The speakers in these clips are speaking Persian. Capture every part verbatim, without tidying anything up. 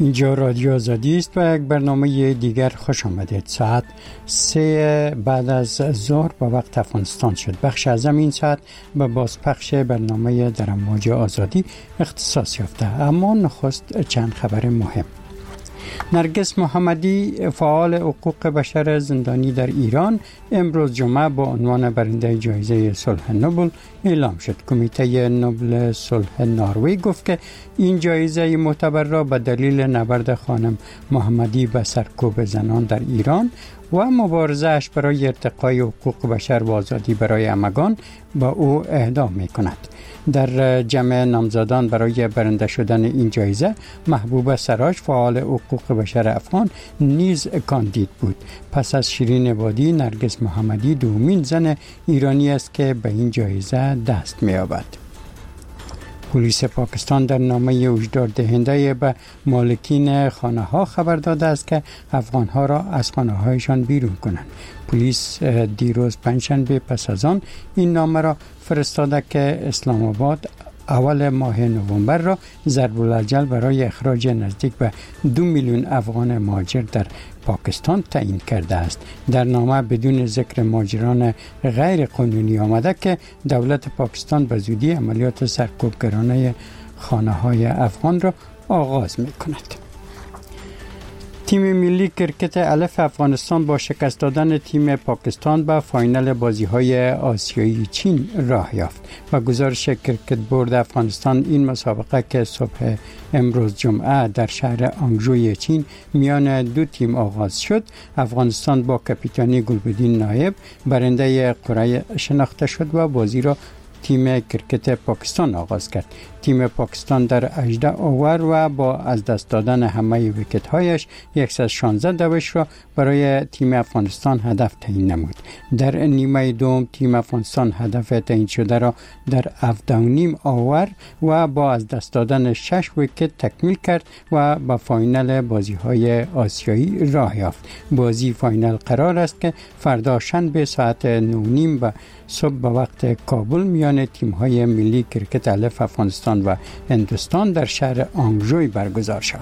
اینجا رادیو آزادی است و یک برنامه دیگر خوش آمدید. ساعت سه بعد از ظهر به وقت افغانستان شد. بخش از این ساعت به بازپخش برنامه در امواج آزادی اختصاص یافته. اما نخست چند خبر مهم. نرگس محمدی فعال حقوق بشر زندانی در ایران امروز جمعه با عنوان برنده جایزه صلح نوبل اعلام شد. کمیته نوبل صلح نروژ گفت که این جایزه معتبر را به دلیل نبرد خانم محمدی به سرکوب زنان در ایران و مبارزه‌اش برای ارتقای حقوق بشر و آزادی برای همگان به او اهدا می‌کند. در جمع نامزدان برای برنده شدن این جایزه محبوبه سراج فعال حقوق بشر افغان نیز کاندید بود. پس از شیرین عبادی، نرگس محمدی دومین زن ایرانی است که به این جایزه دست می‌یابد. پلیس پاکستان در نامه هشدار دهنده به مالکین خانه ها خبر داده است که افغان ها را از خانه هایشان بیرون کنند. پلیس دیروز پنجشنبه پس از آن این نامه را فرستاده که اسلام آباد اول ماه نوامبر را ضرب الاجل برای اخراج نزدیک به دو میلیون افغان مهاجر در پاکستان تعیین کرده است. در نامه بدون ذکر مهاجران غیر قانونی آمده که دولت پاکستان به زودی عملیات سرکوبگرانه خانه های افغان را آغاز می کند. تیم ملی کرکت الف افغانستان با شکست دادن تیم پاکستان به فاینال بازی‌های آسیایی چین راه یافت. و گزارش کرکت بورد افغانستان این مسابقه که صبح امروز جمعه در شهر آنگژوی چین میان دو تیم آغاز شد، افغانستان با کاپیتانی گلبدین نایب برنده قرعه شناخته شد و بازی را تیم کرکت پاکستان آغاز کرد. تیم پاکستان در هجده اوور و با از دست دادن همه ویکت هایش صد و شانزده دوش را برای تیم افغانستان هدف تعیین نمود. در نیمه دوم تیم افغانستان هدف تعیین شده را در هفده و نیم اوور و با از دست دادن شش ویکت تکمیل کرد و به فاینال بازی های آسیایی راه یافت. بازی فاینال قرار است که فردا شنبه ساعت نه و نیم به صبح به وقت کابل میان تیم های ملی کرکت الف افغانستان و هندوستان در شهر آنگژوی برگزار شود.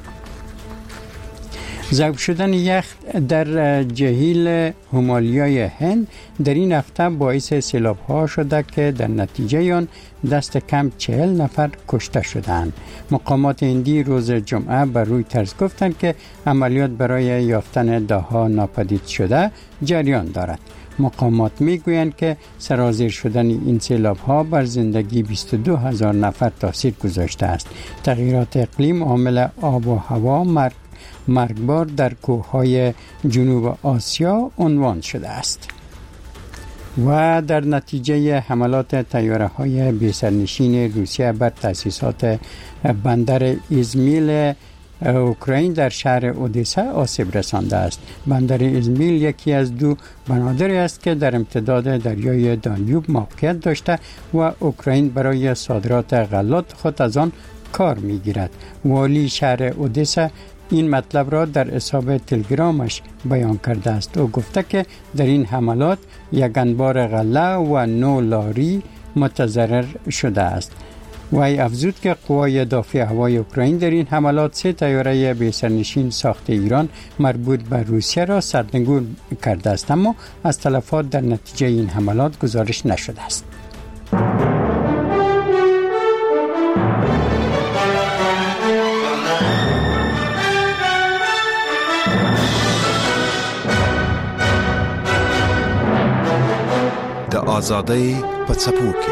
ذوب شدن یخ در جهیل همالیای هند در این هفته باعث سیلاب ها شده که در نتیجه آن دست کم چهل نفر کشته شدند. مقامات هندی روز جمعه بر روی طرز گفتند که عملیات برای یافتن ده‌ها ناپدید شده جریان دارد. مقامات میگویند که سرازیر شدن این سیلاب ها بر زندگی بیست و دو هزار نفر تاثیر گذاشته است. تغییرات اقلیم عامل آب و هوا مرگ مرگبار در کوههای جنوب آسیا عنوان شده است. و در نتیجه حملات طیاره های بی سرنشین روسیه بر تأسیسات بندر ایزمیل اوکراین در شهر اودسا آسیب رسانده است. بندر ایزمیل یکی از دو بنادری است که در امتداد دریای دانیوب موقعیت داشته و اوکراین برای صادرات غلات خود از آن کار می‌گیرد. والی شهر اودسا این مطلب را در حساب تلگرامش بیان کرده است. او گفته که در این حملات یک انبار غله و نو لاری متضرر شده است. وی افزود که قوای دافع هوای اوکراین در این حملات سه طیاره بی سرنشین ساخت ایران مربوط به روسیه را سرنگون کرده است، اما از تلفات در نتیجه این حملات گزارش نشده است. د آزادۍ په څپو کې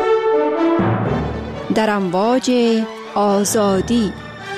در امواج آزادی.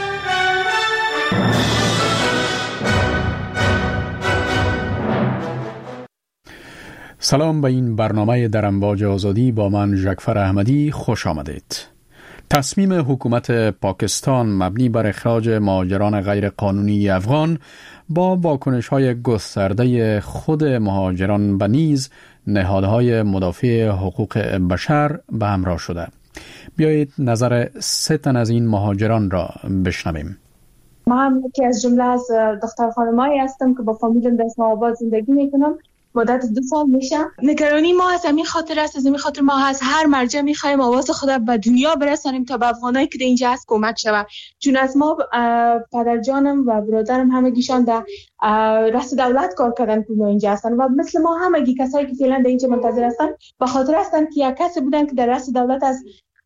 سلام به این برنامه در امواج آزادی با من ژکفر احمدی خوش آمدید. تصمیم حکومت پاکستان مبنی بر اخراج مهاجران غیر قانونی افغان با واکنش‌های گسترده خود مهاجران و نیز نهادهای مدافع حقوق بشر به همراه شده. بیایید نظر سه تن از این مهاجران را بشنویم. من یکی از جمله از دختر خانمایی هستم که با فامیلم در اسلام آباد زندگی میکنم مدت دو سال میشه. نگرانی ما از همین خاطر است، از همین خاطر ما از هر مرجع میخوایم آواز خود به دنیا برسانیم تا به افغانایی که اینجا هست کمک شود. چون از ما پدر جانم و برادرم همگیشان در رأس دولت کار کردن که اینجا هستن و مثل ما همگی کسایی که فعلا در اینجا منتظر هستن به خاطر هستن که یک کسی بودن که در رأس دولت از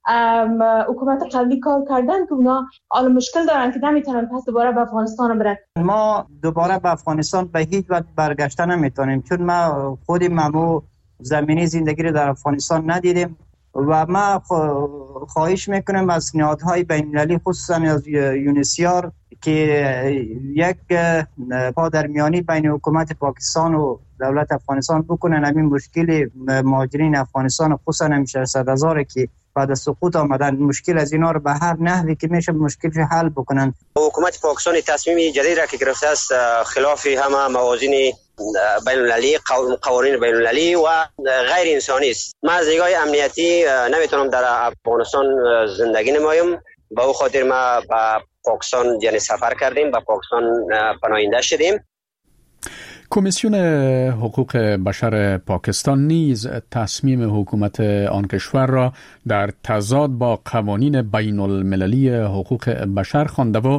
حکومت قبلی کار کردن که اونا حالا مشکل دارن که نمیتونن پس دوباره به افغانستان برن. ما دوباره به افغانستان به هیچ وجه برگشتن نمیتونیم، چون ما خود ممو زمینی زندگی رو در افغانستان ندیدیم و ما خواهش میکنم از نهادهای بین‌المللی خصوصا از یونسیار که یک پادرمیانی بین حکومت پاکستان و دولت افغانستان بکنن همین مشکل مهاجرین افغانستان خصوصا هم ششصد هزار که بعد از سقوط آمدن مشکل از اینا رو به هر نحوی که میشه مشکلش حل بکنن. حکومت پاکستان تصمیم جدید را که گرفته است خلاف همه موازین بین المللی، قوانین بین المللی و غیر انسانی است. ما از نگاه امنیتی نمیتونم در افغانستان زندگی نمایم، به او خاطر ما به پاکستان یعنی سفر کردیم، به پاکستان پناهنده شدیم. کمیسیون حقوق بشر پاکستان نیز تصمیم حکومت آن کشور را در تضاد با قوانین بین المللی حقوق بشر خوانده و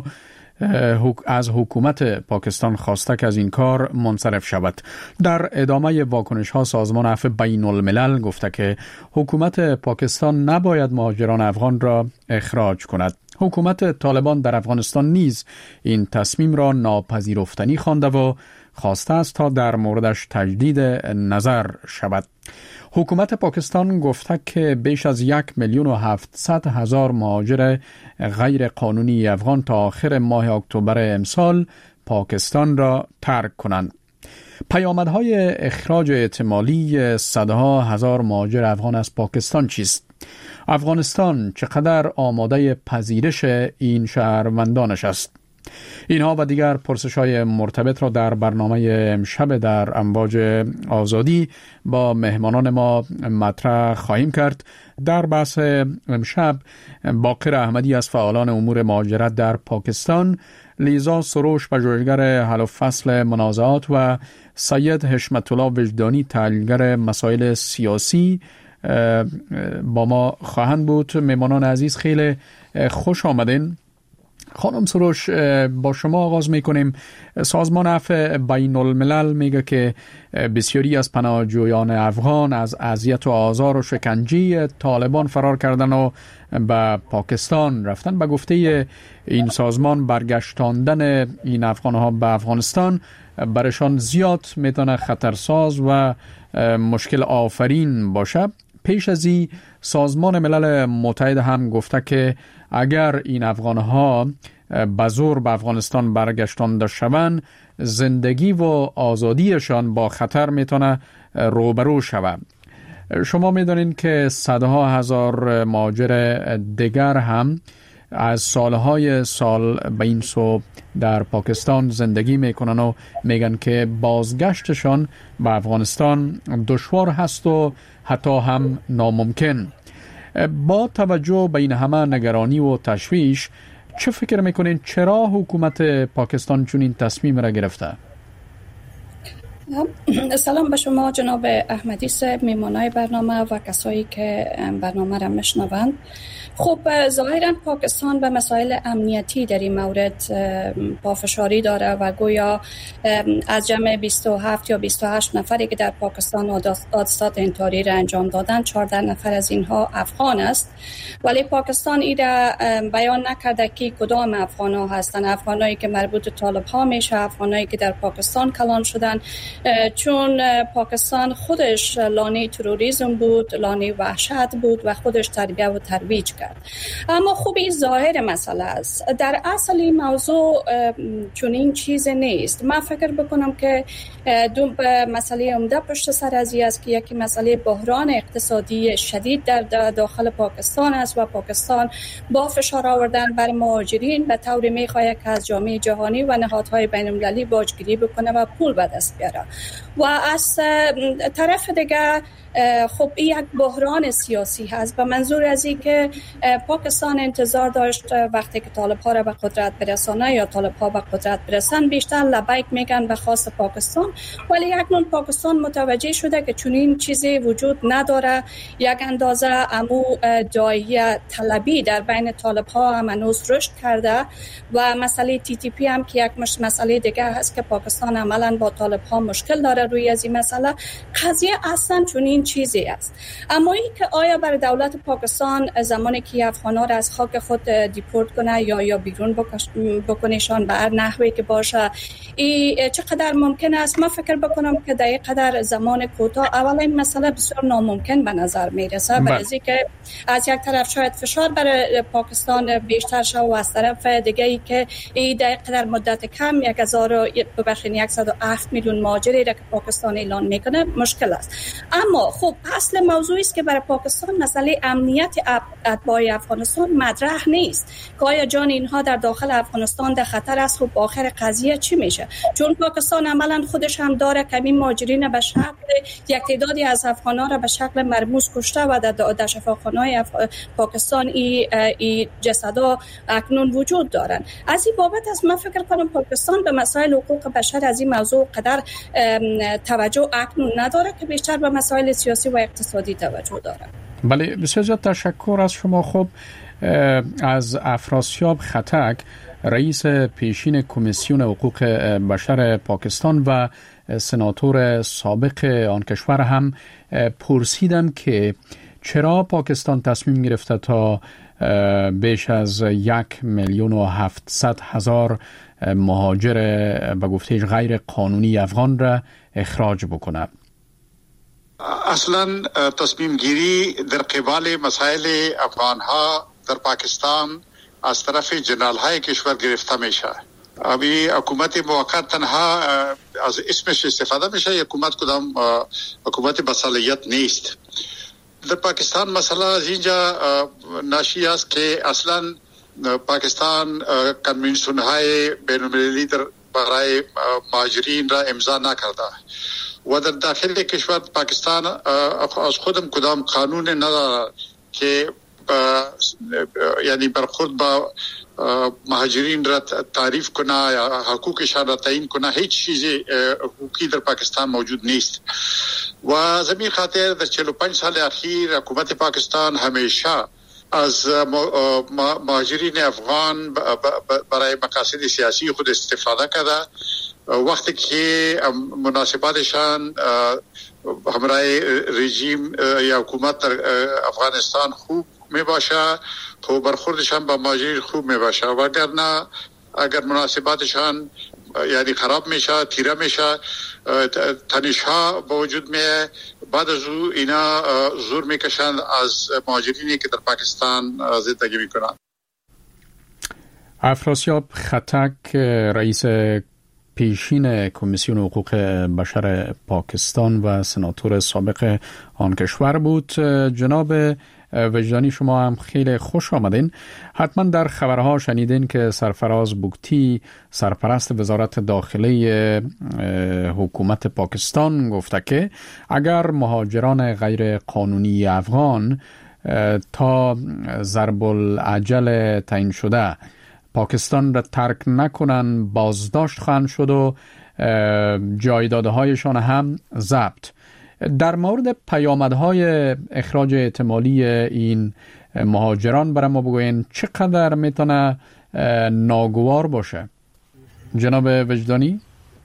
از حکومت پاکستان خواسته که از این کار منصرف شود. در ادامه واکنش ها سازمان عفو بین الملل گفته که حکومت پاکستان نباید مهاجران افغان را اخراج کند. حکومت طالبان در افغانستان نیز این تصمیم را ناپذیرفتنی خوانده و خواسته است تا در موردش تجدید نظر شود. حکومت پاکستان گفته که بیش از یک میلیون و هفتصد هزار مهاجر غیر قانونی افغان تا آخر ماه اکتبر امسال پاکستان را ترک کنند. پیامدهای اخراج احتمالی صدها هزار مهاجر افغان از پاکستان چیست؟ افغانستان چقدر آماده پذیرش این شهروندانش است؟ اینها و دیگر پرسش‌های مرتبط را در برنامه امشب در امواج آزادی با مهمانان ما مطرح خواهیم کرد. در بحث امشب باقر احمدی از فعالان امور مهاجرت در پاکستان، لیزا سروش پژوهشگر حل و فصل منازعات و سید حشمت الله وجدانی تحلیلگر مسائل سیاسی با ما خواهند بود. مهمانان عزیز خیلی خوش آمدین. خانم سروش، با شما آغاز میکنیم. سازمان عفو بین الملل میگه که بسیاری از پناهجویان افغان از اذیت و آزار و شکنجه طالبان فرار کردن و به پاکستان رفتن. به گفته این سازمان برگشتاندن این افغانها به افغانستان برشان زیاد میتونه خطرساز و مشکل آفرین باشه. پیش از این سازمان ملل متحد هم گفته که اگر این افغانها به زور به افغانستان برگشتانده شوند، زندگی و آزادیشان با خطر میتونه روبرو شود. شما میدونین که صدها هزار مهاجر دیگر هم از سالهای سال به این سو در پاکستان زندگی میکنن و میگن که بازگشتشان به افغانستان دشوار هست و حتی هم ناممکن. با توجه به این همه نگرانی و تشویش، چه فکر میکنین چرا حکومت پاکستان چون این تصمیم را گرفته؟ سلام به شما جناب احمدی صاحب، میمانای برنامه و کسایی که برنامه را میشنوند. خب ظاهرا پاکستان به مسائل امنیتی در این مورد پافشاری داره و گویا از جمع بیست و هفت یا بیست و هشت نفری که در پاکستان حادثات انتحاری را انجام دادن، چهارده نفر از اینها افغان است، ولی پاکستان این را بیان نکرده که کدام افغان ها هستند. افغانایی که مربوط طالب ها میشه، افغانایی که در پاکستان کلان شدن، چون پاکستان خودش لانه تروریسم بود، لانه وحشت بود و خودش تربیه و ترویج کرد. اما خوب این ظاهر مسئله است. در اصل این موضوع چون این چیز نیست. من فکر بکنم که دو مسئله عمده پشت سر از این است که یکی مسئله بحران اقتصادی شدید در داخل پاکستان است و پاکستان با فشار آوردن بر مهاجرین به طوری می‌خواهد که از جامعه جهانی و نهادهای بین‌المللی باجگیری بکنه و پول به دست بیاره. داره. و از طرف دیگه خب این یک بحران سیاسی هست، به منظور از این که پاکستان انتظار داشت وقتی که طالب ها را به قدرت برسانه یا طالب ها به قدرت برسن بیشتر لبیک میگن به خواست پاکستان، ولی اکنون پاکستان متوجه شده که چون این چیزی وجود نداره، یک اندازه امو دایی طلبی در بین طالب ها هم هنوز رشد کرده و مسئله تی تی پی هم که یک مش مسئله دیگه هست که پاکستان عملا با طالب ها مشکل داره روی از این مسئله. قضیه اصلا چون این چیزی است. اما این که آیا برای دولت پاکستان زمانی که افغان‌ها را از خاک خود دیپورت کنه یا یا بیرون بکنیشان به هر نحوی که باشه، این چقدر ممکن است؟ من فکر بکنم که در این قدر زمان کوتاه اولا این مسئله بسیار ناممکن به نظر میرسه، برای اینکه از یک طرف شاید فشار برای پاکستان بیشتر شود و از طرف دیگه ای که این در قدر مدت کم یک هزار ببخشید صد و هفت میلیون مهاجری را که پاکستان اعلان میکنه مشکل است. اما خب اصل موضوعی است که برای پاکستان مسئله امنیت اتباع افغانستان مطرح نیست که آیا جان اینها در داخل افغانستان در خطر است. خب آخر قضیه چی میشه؟ چون پاکستان عملا خودش هم داره کمی مهاجرین به شکل یک تعدادی از افغان‌ها را به شکل مرموز کشته و در در شفاخانه‌های اف... پاکستان ای ای جسدا اکنون وجود دارن. از این بابت از من فکر کنم پاکستان به مسائل حقوق بشر از این موضوع قدر توجه اکنون نداره که بیشتر به مسائل سیاسی و اقتصادی توجه داره. بله، بسیار زیاد تشکر از شما. خب از افراسیاب خطک، رئیس پیشین کمیسیون حقوق بشر پاکستان و سناتور سابق آن کشور هم پرسیدم که چرا پاکستان تصمیم گرفته تا بیش از یک میلیون و هفتصد هزار مهاجر به گفته غیر قانونی افغان را اخراج بکنه. اصلا تصمیم گیری در قبال مسائل افغان ها در پاکستان از طرف جنرال های کشور گرفته میشه. ابھی حکومت موقت تنها از اسمش استفاده میشه. حکومت کدام حکومت بصلاحیت نیست. در پاکستان مسئله از اینجا ناشی است که اصلا پاکستان کنوانسیون های بین المللی در برای مهاجرین را امضا نکرده و در داخل کشور پاکستان از خودم کدام قانون نداره که یعنی برخورد با مهاجرین را تعریف کنه یا حقوقشان را تعیین کنه. هیچ چیزی حقوقی در پاکستان موجود نیست و زمین خاطر در چهل و پنج سال اخیر حکومت پاکستان همیشه از مهاجرین افغان برای مقاصد سیاسی خود استفاده کرده. وقتی که مناسباتشان همراه رژیم یا حکومت در افغانستان خوب می باشه تو برخوردشان با مهاجرین خوب می باشه و اگر نه، اگر مناسباتشان یعنی خراب میشه، تیره میشه، تنش ها با وجود می بعد از او اینا زور میکشند از مهاجرینی که در پاکستان زندگی میکنند. افراسیاب خطک، رئیس پیشین کمیسیون حقوق بشر پاکستان و سناتور سابق آن کشور بود. جناب وجدانی، شما هم خیلی خوش آمدین. حتما در خبرها شنیدین که سرفراز بگتی، سرپرست وزارت داخلی حکومت پاکستان، گفته که اگر مهاجران غیر قانونی افغان تا ضرب الاجل تعیین شده پاکستان را ترک نکنن بازداشت خواهند شد و جایدادهایشان هم ضبط. در مورد پیامدهای اخراج احتمالی این مهاجران برای ما بگوین چقدر میتونه ناگوار باشه؟ جناب وجدانی؟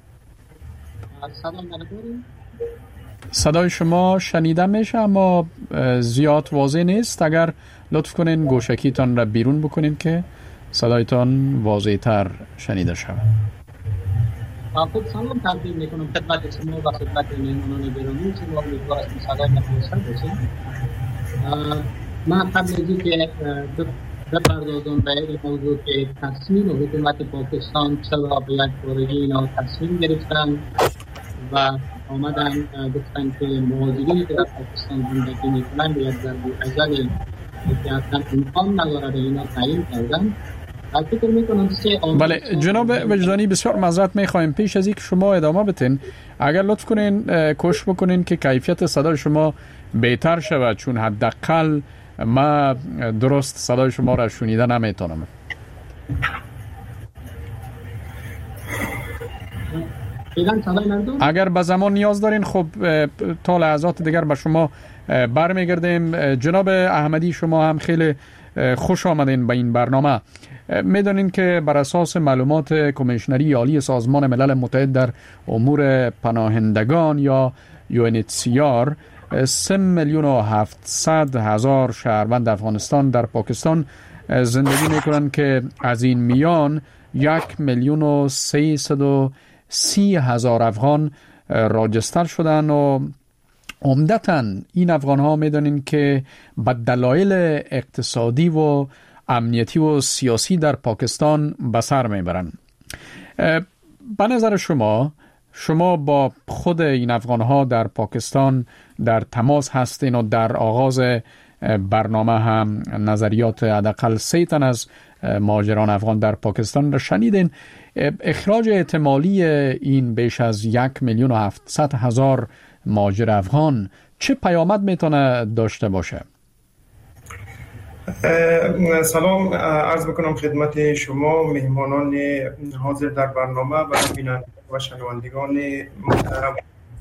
صدای شما شنیده میشه اما زیاد واضح نیست. اگر لطف کنین گوشکیتان را بیرون بکنین که صدایتان واضح تر شنیده شود. خب سلام تقدیم میکنم خدمت شما و خدمت مهمانان گرامی که ما امیدوار هستیم صدای ما روشن باشه. من قبل از اینکه بپردازم به این موضوع که تصمیم حکومت پاکستان چرا به یک بارگی اینا تصمیم گرفتن و آمدن گفتن که مهاجرینی که در پاکستان زندگی میکنن به یک ضرب الاجل که اصلا امکان نداره به اینا تعیین کردن، فکر میکنم سه عامل. بله جناب وجدانی بسیار معذرت میخوایم، پیش از اینکه شما ادامه بدین اگر لطف کنین کوشش بکنین که کیفیت صدای شما بهتر شود، چون حداقل ما درست صدای شما را شنیده نمیتونم. اگر به زمان نیاز دارین خب تا لحظات دیگر به شما برمیگردیم. جناب احمدی شما هم خیلی خوش آمدین به این برنامه. میدونین که بر اساس معلومات کمیشنری عالی سازمان ملل متحد در امور پناهندگان یا یو ان اچ سی آر سه میلیون و هفتصد هزار شهروند افغانستان در پاکستان زندگی میکنن که از این میان یک میلیون و سیصد و سی هزار افغان راجستر شدن و عمدتاً این افغان ها میدونین که به دلایل اقتصادی و امنیتی و سیاسی در پاکستان به سر میبرن. به نظر شما شما با خود این افغان ها در پاکستان در تماس هستین و در آغاز برنامه هم نظریات حداقل سه تن از مهاجران افغان در پاکستان را شنیدین. اخراج احتمالی این بیش از یک میلیون و هفتصد هزار مهاجر افغان چه پیامد میتونه داشته باشه؟ سلام عرض بکنم خدمت شما مهمانان حاضر در برنامه و بینندگان و شنوندگان محترم.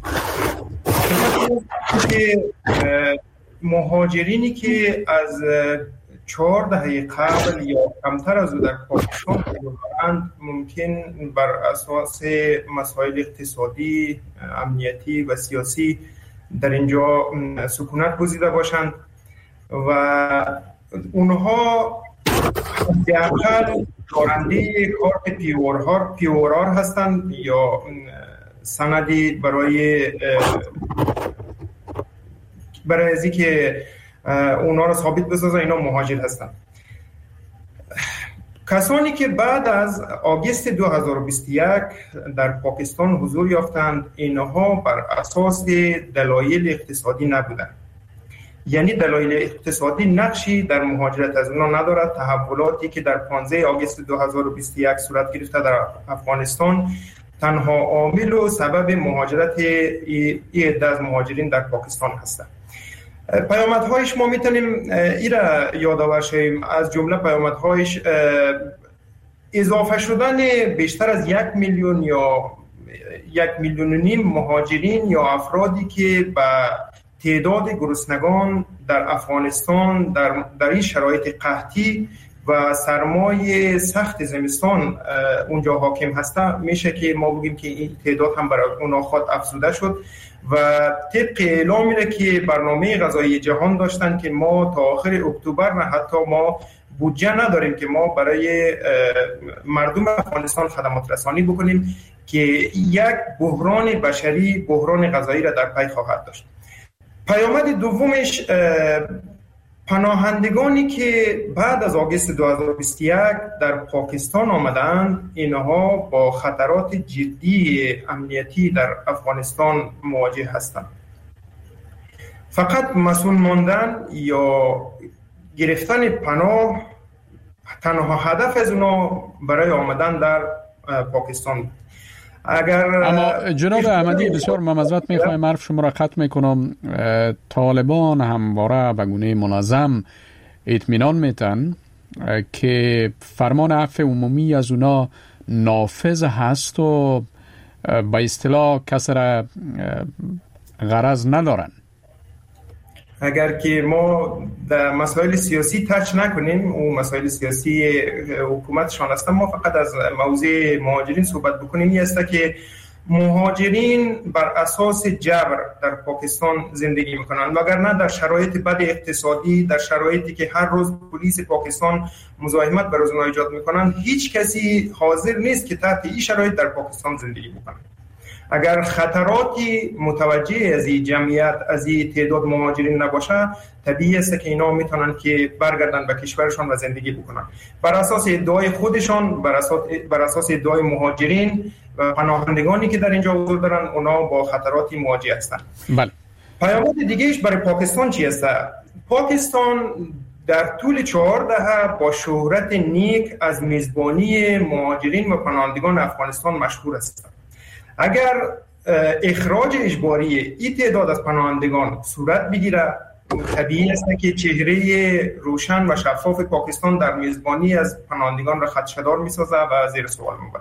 مهاجرینی که از چهار دهه قبل یا کمتر از او در پاکستان بودند ممکن بر اساس مسائل اقتصادی، امنیتی و سیاسی در اینجا سکونت گزیده باشند و اونها حداقل دارنده کارت پیورار پیورار هستند یا سندی برای برای ازی که اونا را ثابت بسازن اینا مهاجر هستند. کسانی که بعد از آگوست دو هزار و بیست و یک در پاکستان حضور یافتند اینها بر اساس دلایل اقتصادی نبودند، یعنی دلایل اقتصادی نقشی در مهاجرت از اونا ندارد. تحولاتی که در پانزده آگوست دو هزار و بیست و یک صورت گرفته در افغانستان تنها عامل و سبب مهاجرت ای عده از مهاجرین در پاکستان هستند. پیامدهایش ما میتونیم ای را یادآور شویم، از جمله پیامدهایش اضافه شدن بیشتر از یک میلیون یا یک میلیون و نیم مهاجرین یا افرادی که به تعداد گرسنگان در افغانستان در در این شرایط قحطی و سرمای سخت زمستان اونجا حاکم هسته، میشه که ما بگیم که این تعداد هم برای اونا خود افزوده شد و طبق اعلامی را که برنامه غذایی جهان داشتن که ما تا آخر اکتبر نه حتی ما بودجه نداریم که ما برای مردم افغانستان خدمات رسانی بکنیم که یک بحران بشری، بحران غذایی را در پی خواهد داشت. پیامد دومش پناهندگانی که بعد از آگوست دو هزار و بیست و یک در پاکستان آمدند اینها با خطرات جدی امنیتی در افغانستان مواجه هستند. فقط مسئول ماندن یا گرفتن پناه تنها هدف از اونا برای آمدن در پاکستان. اگر اما جناب احمدی بسیار معذرت میخوایم حرف شما را قطع میکنم. طالبان همواره به گونه منظم اطمینان میتن که فرمان عفو عمومی از اونا نافذ هست و به اصطلاح کس را غرض ندارن. اگر که ما در مسائل سیاسی تچ نکنیم و مسائل سیاسی حکومتشان هستن، ما فقط از موضوع مهاجرین صحبت بکنیم. این است که مهاجرین بر اساس جبر در پاکستان زندگی میکنند، وگرنه در شرایط بد اقتصادی، در شرایطی که هر روز پلیس پاکستان مزاحمت بر اونها ایجاد میکنند، هیچ کسی حاضر نیست که تحت این شرایط در پاکستان زندگی بکنه. اگر خطراتی متوجه از این جمعیت، از این تعداد مهاجرین نباشه، طبیعی است که اینا میتونن که برگردن به کشورشان و زندگی بکنن. بر اساس ادعای خودشان، بر اساس بر اساس ادعای مهاجرین و پناهندگانی که در اینجا حضور دارن، اونا با خطراتی مواجه هستند. بله. پیامد دیگه‌اش برای پاکستان چی است؟ پاکستان در طول چهار دهه با شهرت نیک از میزبانی مهاجرین و پناهندگان افغانستان مشهور است. اگر اخراج اجباری این تعداد از پناهندگان صورت بگیره، طبیعی است که چهره روشن و شفاف پاکستان در میزبانی از پناهندگان را خدشه‌دار می‌سازه و زیر سوال می‌بره.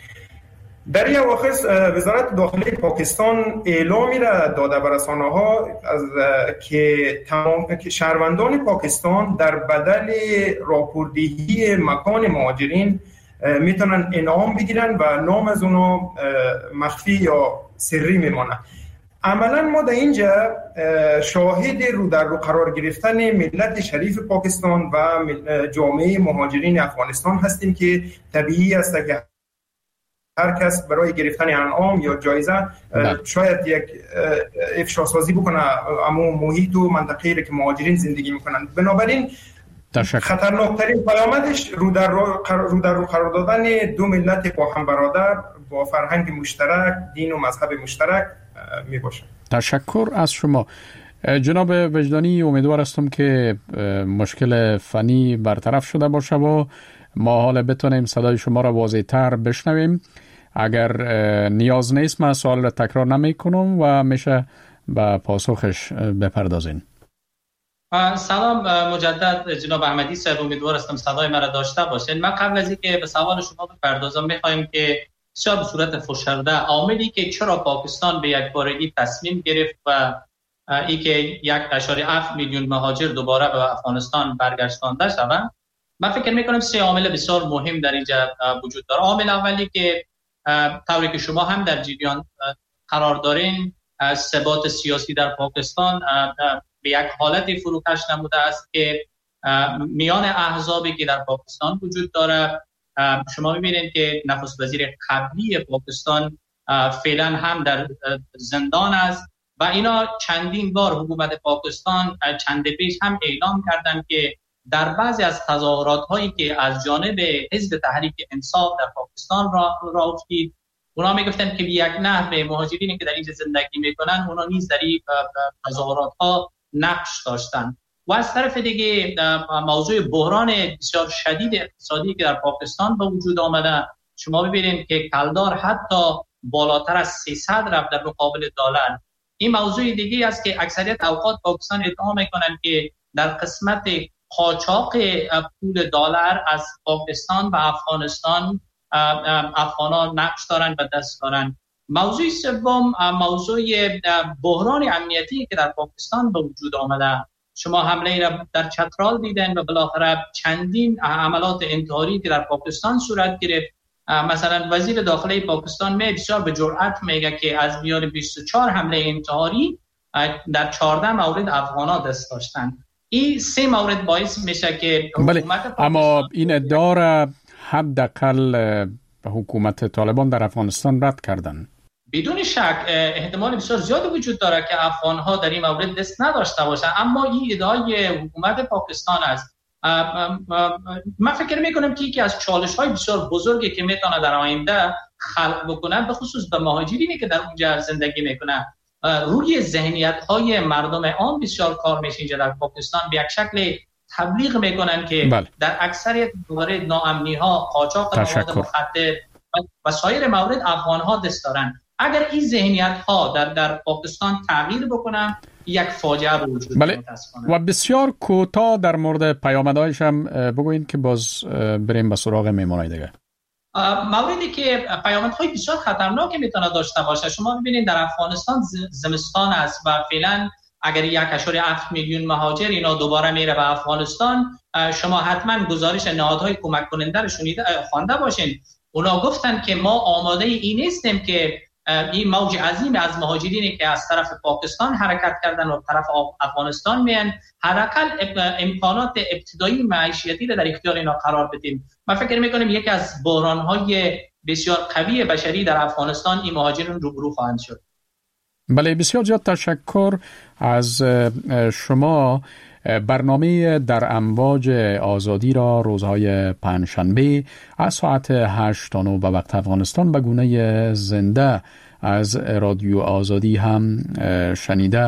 در این اواخر وزارت داخلی پاکستان اعلامی را داده به رسانه‌ها از که تمام که شهروندان پاکستان در بدل راپوردهی مکان مهاجرین میتونن انعام بگیرن و نام از اونو مخفی یا سری میمانه. عملا ما در اینجا شاهد رو در رو قرار گرفتن ملت شریف پاکستان و جامعه مهاجرین افغانستان هستیم که طبیعی است که هر کس برای گرفتن انعام یا جایزه شاید یک افشاسازی بکنه اما محیط و منطقه‌ای که مهاجرین زندگی میکنن. بنابراین خطرناکترین پیامدش رو در رو در رو قرار دادن دو ملت با هم برادر با فرهنگ مشترک، دین و مذهب مشترک می باشه. تشکر از شما جناب وجدانی. امیدوار هستم که مشکل فنی برطرف شده باشه و ما حالا بتونیم صدای شما را واضح تر بشنویم. اگر نیاز نیست من سوال را تکرار نمی کنم و میشه به پاسخش بپردازین. سلام مجدد جناب احمدی صاحب، امیدوار هستم صدای مرا داشته باشین. من قبل از اینکه به سوال شما بپردازم میخوایم که بسیار به صورت فشرده عاملی که چرا پاکستان به یک بارگی تصمیم گرفت و ای که یک اشاری هفت میلیون مهاجر دوباره به افغانستان برگشتانده شوند، من فکر میکنم سه عامل بسیار مهم در اینجا وجود داره. عامل اولی که طوری که شما هم در جریان قرار دارین، ثبات سیاسی در پاکستان به یک حالت فروکش نموده است که میان احزابی که در پاکستان وجود داره. شما میبینید که نخست وزیر قبلی پاکستان فعلا هم در زندان است و اینا چندین بار حکومت پاکستان چند پیش هم اعلام کردند که در بعضی از تظاهرات هایی که از جانب حزب تحریک انصاف در پاکستان را را افتید، اونا میگفتن که یک نحو مهاجرینی که در اینجا زندگی میکنن اونا نیز در این تظاهرات ها نقش داشتن. و از طرف دیگه موضوع بحران بسیار شدید اقتصادی که در پاکستان به وجود آمده، شما ببینید که کلدار حتی بالاتر از سیصد رفت در مقابل دلار. این موضوع دیگه است که اکثریت اوقات پاکستان ادعا میکنن که در قسمت قاچاق پول دلار از پاکستان به افغانستان افغانان نقش دارن و دست دارن. موضوع سوم موضوع بحران امنیتی که در پاکستان به وجود آمده. شما حمله را در چترال دیدن و بالاخره چندین عملات انتحاری که در پاکستان صورت گرفت. مثلا وزیر داخلی پاکستان می بسیار به جرأت میگه که از میان بیست و چهار حمله انتحاری در چهارده مورد افغانا دست داشتن. این سه مورد باعث میشه که بله، اما این ادعا را حداقل حکومت طالبان در افغانستان رد کردن. بدون شک احتمال بسیار زیادی وجود داره که افغان‌ها در این مورد دست نداشته باشند، اما این ادعای حکومت پاکستان است. من فکر میکنم که یکی از چالش‌های بسیار بزرگی که میتونه در آینده خلق بکنه، به خصوص به مهاجرینی که در اونجا زندگی میکنه، روی ذهنیت‌های مردم عام بسیار کار میشه. اینجا در پاکستان به یک شکل تبلیغ میکنن که بله. در اکثریت موارد ناامنی‌ها، قاچاق مواد مخدر و سایر موارد افغان‌ها دست دارن. اگر این ذهنیت‌ها در در پاکستان تغییر بکنن، یک فاجعه به وجود بله. و بسیار کوتاه در مورد پیامدهایش هم بگوین که باز بریم به سراغ میمونای دیگه. موردی که پیامدهای بسیار خطرناکی میتونه داشته باشه، شما ببینید در افغانستان زمستان است و فعلا اگر یک اشاره هفت میلیون مهاجر اینا دوباره میره به افغانستان، شما حتما گزارش نهادهای کمک کننده رو شنیده خوانده باشین. اونا گفتن که ما آماده این نیستیم که این موج عظیم از مهاجرینی که از طرف پاکستان حرکت کردن و طرف افغانستان میان، حداقل امکانات ابتدایی معیشتی رو در اختیار اینا قرار بدیم. من فکر میکنم یکی از بحران‌های بسیار قوی بشری در افغانستان این مهاجرین روبرو خواهند شد. بله، بسیار زیاد تشکر از شما. برنامه در امواج آزادی را روزهای پنجشنبه از ساعت هشت تا نه به وقت افغانستان به گونه زنده از رادیو آزادی هم شنیده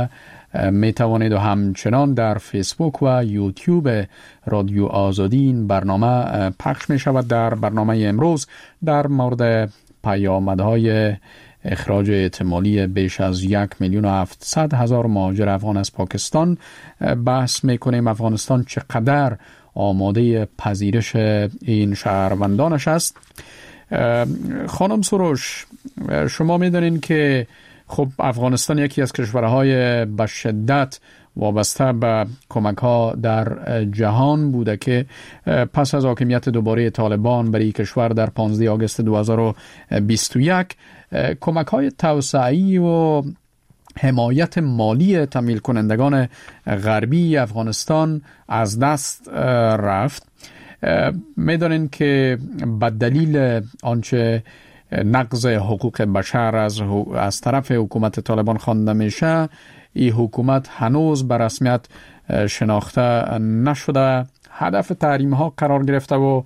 می توانید و همچنان در فیسبوک و یوتیوب رادیو آزادی این برنامه پخش می شود. در برنامه امروز در مورد پیامدهای اخراج احتمالی بیش از یک میلیون و هفتصد هزار مهاجر افغان از پاکستان بحث می کنیم. افغانستان چقدر آماده پذیرش این شهروندانش است؟ خانم سروش، شما می دانید که خب افغانستان یکی از کشورهای به شدت وابسته به کمک ها در جهان بوده که پس از حاکمیت دوباره طالبان برای کشور در پانزده آگوست دو هزار و بیست و یک کمک های توسعه‌ای و حمایت مالی تمویل کنندگان غربی افغانستان از دست رفت. میدانین که به دلیل آنچه نقض حقوق بشر از از طرف حکومت طالبان خوانده میشه، این حکومت هنوز به رسمیت شناخته نشده، هدف تحریم ها قرار گرفته و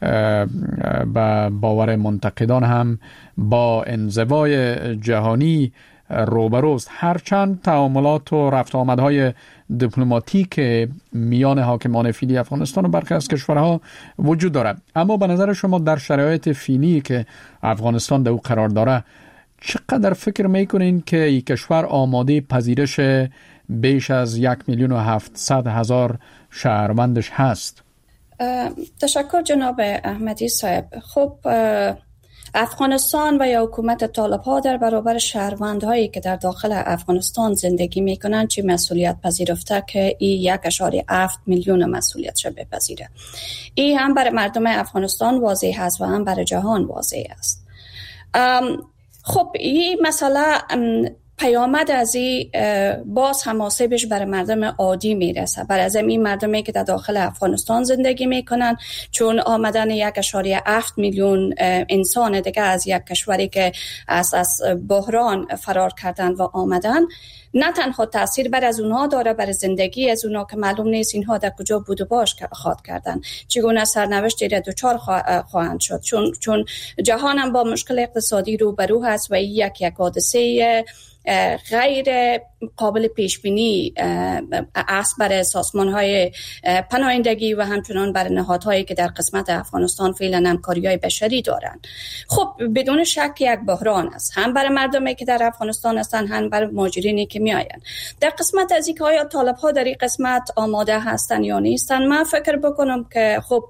به باور منتقدان هم با انزوای جهانی روبروست. هرچند تعاملات و رفت آمدهای دیپلماتیک میان حاکمان فعلی افغانستان و برخی از کشورها وجود دارد، اما به نظر شما در شرایط فعلی که افغانستان در او قرار داره چقدر فکر میکنین که این کشور آماده پذیرش بیش از یک میلیون و هفتصد هزار شهروندش هست؟ تشکر جناب احمدی صاحب. خب افغانستان و یا حکومت طالب ها در برابر شهروندهایی که در داخل افغانستان زندگی میکنن چی مسئولیت پذیرفته که این یک اشاری هفت میلیون مسئولیت شده بپذیره. این هم برای مردم افغانستان واضح است و هم برای جهان واضح است. خب این مسئله پیامد از این باز حماسه برای مردم عادی میرسه، برای از این مردمی که در داخل افغانستان زندگی میکنن، چون آمدن یک اشاریه هفت میلیون انسان دیگه از یک کشوری که از از بحران فرار کردن و آمدن نه تنها تاثیر بر از اونها داره، بر زندگی از اونها که معلوم نیست اینها در کجا بود و باش خواهد کردن، چگونه سرنوشتی را دچار خواهند شد، چون چون جهان هم با مشکل اقتصادی روبرو هست و یک یک حادثه غیر قابل پیش بینی است برای سازمان‌های پناهندگی و همچنان برای نهادهایی که در قسمت افغانستان فعلا همکاری‌های بشری دارند. خب بدون شک یک بحران است، هم برای مردمی که در افغانستان هستند، هم برای مهاجرینی که میآیند. در قسمت از اینکه آیا طالب‌ها در این قسمت آماده هستند یا نیستند، من فکر بکنم که خب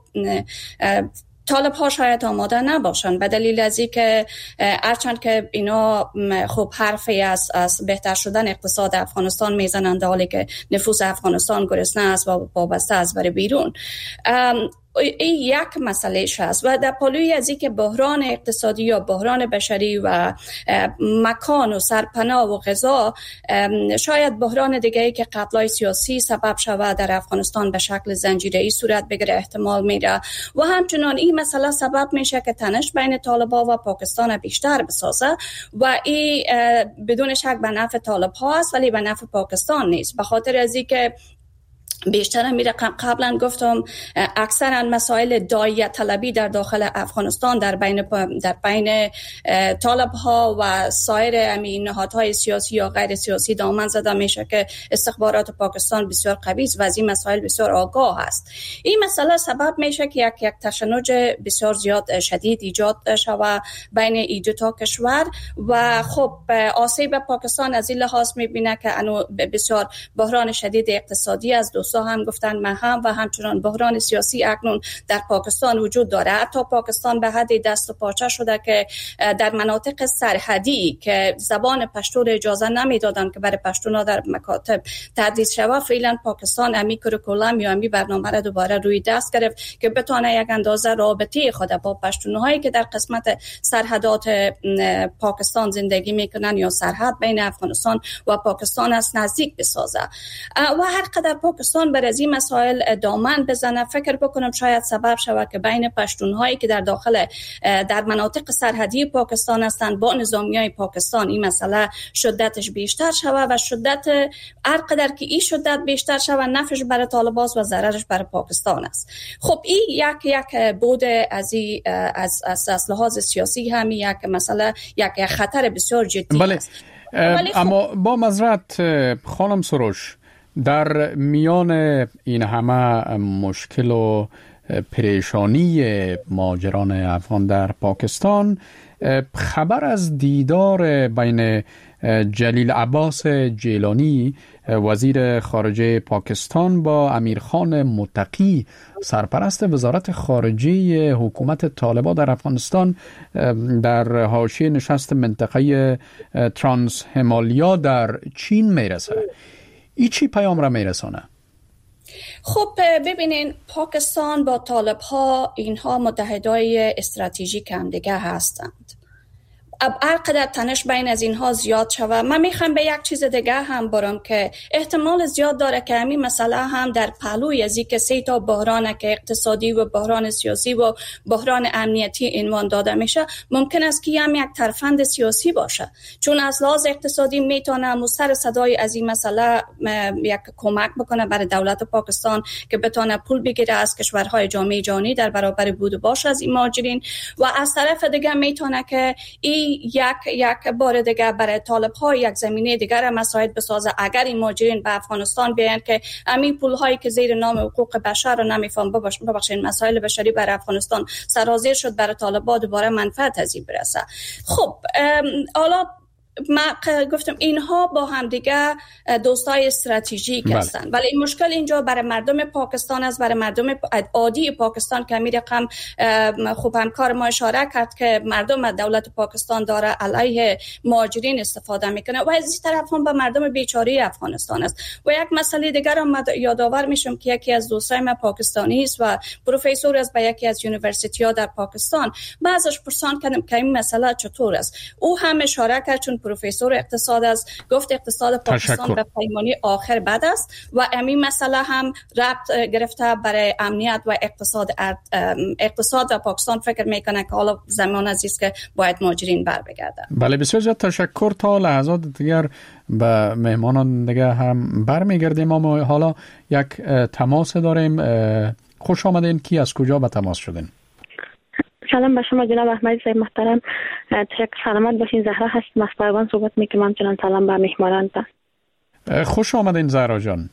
طالب ها شاید آماده نباشن، به دلیل از اینکه هرچند که اینا خب حرفی از از بهتر شدن اقتصاد افغانستان میزنند، در حالی که نفوس افغانستان گرسنه است و وابسته است برای بیرون. این یک مسئله است و در پالوی از اینکه بحران اقتصادی یا بحران بشری و مکان و سرپناه و غذا، شاید بحران دیگه‌ای که قتل‌های سیاسی سبب شود در افغانستان به شکل زنجیره‌ای صورت بگیره احتمال میره و همچنان این مسئله سبب میشه که تنش بین طالبان و پاکستان بیشتر بسازه و این بدون شک به نفع طالب‌ها است ولی به نفع پاکستان نیست، به خاطر از اینکه بیشتر میره قبلا گفتم اکثرا مسائل داعیه طلبی در داخل افغانستان در بین در بین طالب ها و سایر امین نهادهای سیاسی یا غیر سیاسی دامن زده میشه که استخبارات پاکستان بسیار قوی است و از این مسائل بسیار آگاه است. این مسئله سبب میشه که یک یک تشنج بسیار زیاد شدید ایجاد شود بین این دو تا کشور و خب آسیب پاکستان از این لحاظ میبینه که انو بسیار بحران شدید اقتصادی از دو هم گفتن من هم و همچنان بحران سیاسی اکنون در پاکستان وجود داره. حتی پاکستان به حد دست و پاچه شده که در مناطق سرحدی که زبان پشتو را اجازه نمیدادن که برای پشتونا در مکاتب تدریس شود، فعلا پاکستان امی کریکولم یا امی برنامه را دوباره روی دست گرفت که بتونه یک اندازه رابطه خود با پشتونهایی که در قسمت سرحدات پاکستان زندگی میکنن یا سرحد بین افغانستان و پاکستان است نزدیک بسازه و هر قدر پاکستان بر از این مسائل دامن بزنه، فکر بکنم شاید سبب شود که بین پشتونهایی که در داخل در مناطق سرحدی پاکستان هستند با نظامیای پاکستان این مسئله شدتش بیشتر شود و شدت هر قدر که این شدت بیشتر شود نفعش برای طالبان و ضررش برای پاکستان است. خب این یک یک بود از از از لحاظ سیاسی هم یک مسئله یک خطر بسیار جدی بله. است. اما با معذرت خانم سروش، در میان این همه مشکل و پریشانی مهاجران افغان در پاکستان، خبر از دیدار بین جلیل عباس جیلانی وزیر خارجه پاکستان با امیرخان متقی سرپرست وزارت خارجه حکومت طالبان در افغانستان در حاشیه نشست منطقه ترانس همالیا در چین میرسه، ای چی پیام را میرسانه؟ خب ببینین، پاکستان با طالب ها اینها متحدای استراتژیک هم دیگه هستند. اب هرقدر تنش بین از اینها زیاد شود، من میخوام به یک چیز دیگه هم برم که احتمال زیاد داره که همین مسئله هم در پهلوی از اینکه سه تا بحران که اقتصادی و بحران سیاسی و بحران امنیتی عنوان داده میشه، ممکن است که هم یک ترفند سیاسی باشه، چون از لحاظ اقتصادی میتونه مستر صدای از این مسئله یک کمک بکنه برای دولت پاکستان که بتونه پول بگیره از کشورهای جامعه جهانی در برابر بود و باش از این مهاجرین، و از طرف دیگه میتونه که این یک یک بار دیگه برای طالب ها یک زمینه دیگر را مساعد بسازه اگر این مهاجرین به افغانستان بیان که همین پول هایی که زیر نام حقوق بشر رو نمیفهم ببخشید مسائل بشری برای افغانستان سرازیر شد، برای طالبان دوباره منفعت از این برسه. خب حالا من گفتم اینها با هم دیگه دوستای استراتژیک هستند، ولی این مشکل اینجا برای مردم پاکستان است، برای مردم عادی پاکستان که می رقم خوب همکار ما اشاره کرد که مردم دولت پاکستان داره علیه مهاجرین استفاده میکنه، و از این طرف هم به مردم بیچاره افغانستان است. و یک مسئله دیگر هم یادآور میشم که یکی از دوستای من پاکستانی است و پروفسور است به یکی از یونیورسیتی ها در پاکستان. بعضش پرسان کردم که این مسئله چطور است، او هم اشاره کرد چون پروفسور اقتصاد است، گفت اقتصاد پاکستان به پیمانی آخر بد است و همین مسئله هم ربط گرفته برای امنیت و اقتصاد اقتصاد و پاکستان فکر میکنه که حالا زمان است که باید مهاجرین بر بگردن. بله بسیار زیاد تشکر. تا لحظات دیگر به مهمانان دیگه هم برمیگردیم، اما حالا یک تماس داریم. خوش آمدین. کی از کجا به تماس شدین؟ سلام به شما جناب احمدی صاحب محترم، تشکر، سلامت باشین. زهرا هستم از پروان صحبت میکنم. همچنان سلام به مهمانان. خوش آمدین زهرا جان.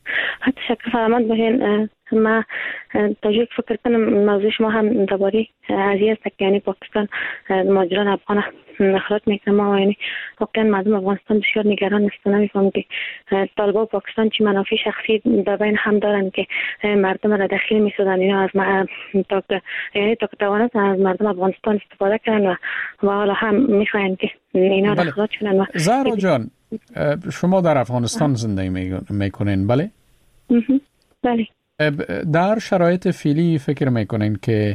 تشکر، سلامت باشین. ما تاجیک فکر کنم موضوع شما هم درباره قضیه است که یعنی پاکستان مهاجران افغان اخراج میکنه. ما یعنی واقعا مردم افغانستان بسیار نگران هستند، نمیفهمم که طالبان پاکستان چه منافع شخصی در بین هم دارن که مردم را داخل میسازن. اینا از ما تا یعنی تا توانست از مردم افغانستان استفاده کردن و و حالا هم میخواین که اینا را اخراج کنن. زهرا جان، شما در افغانستان زندگی میکنین بله؟ بله. در شرایط فعلی فکر میکنین که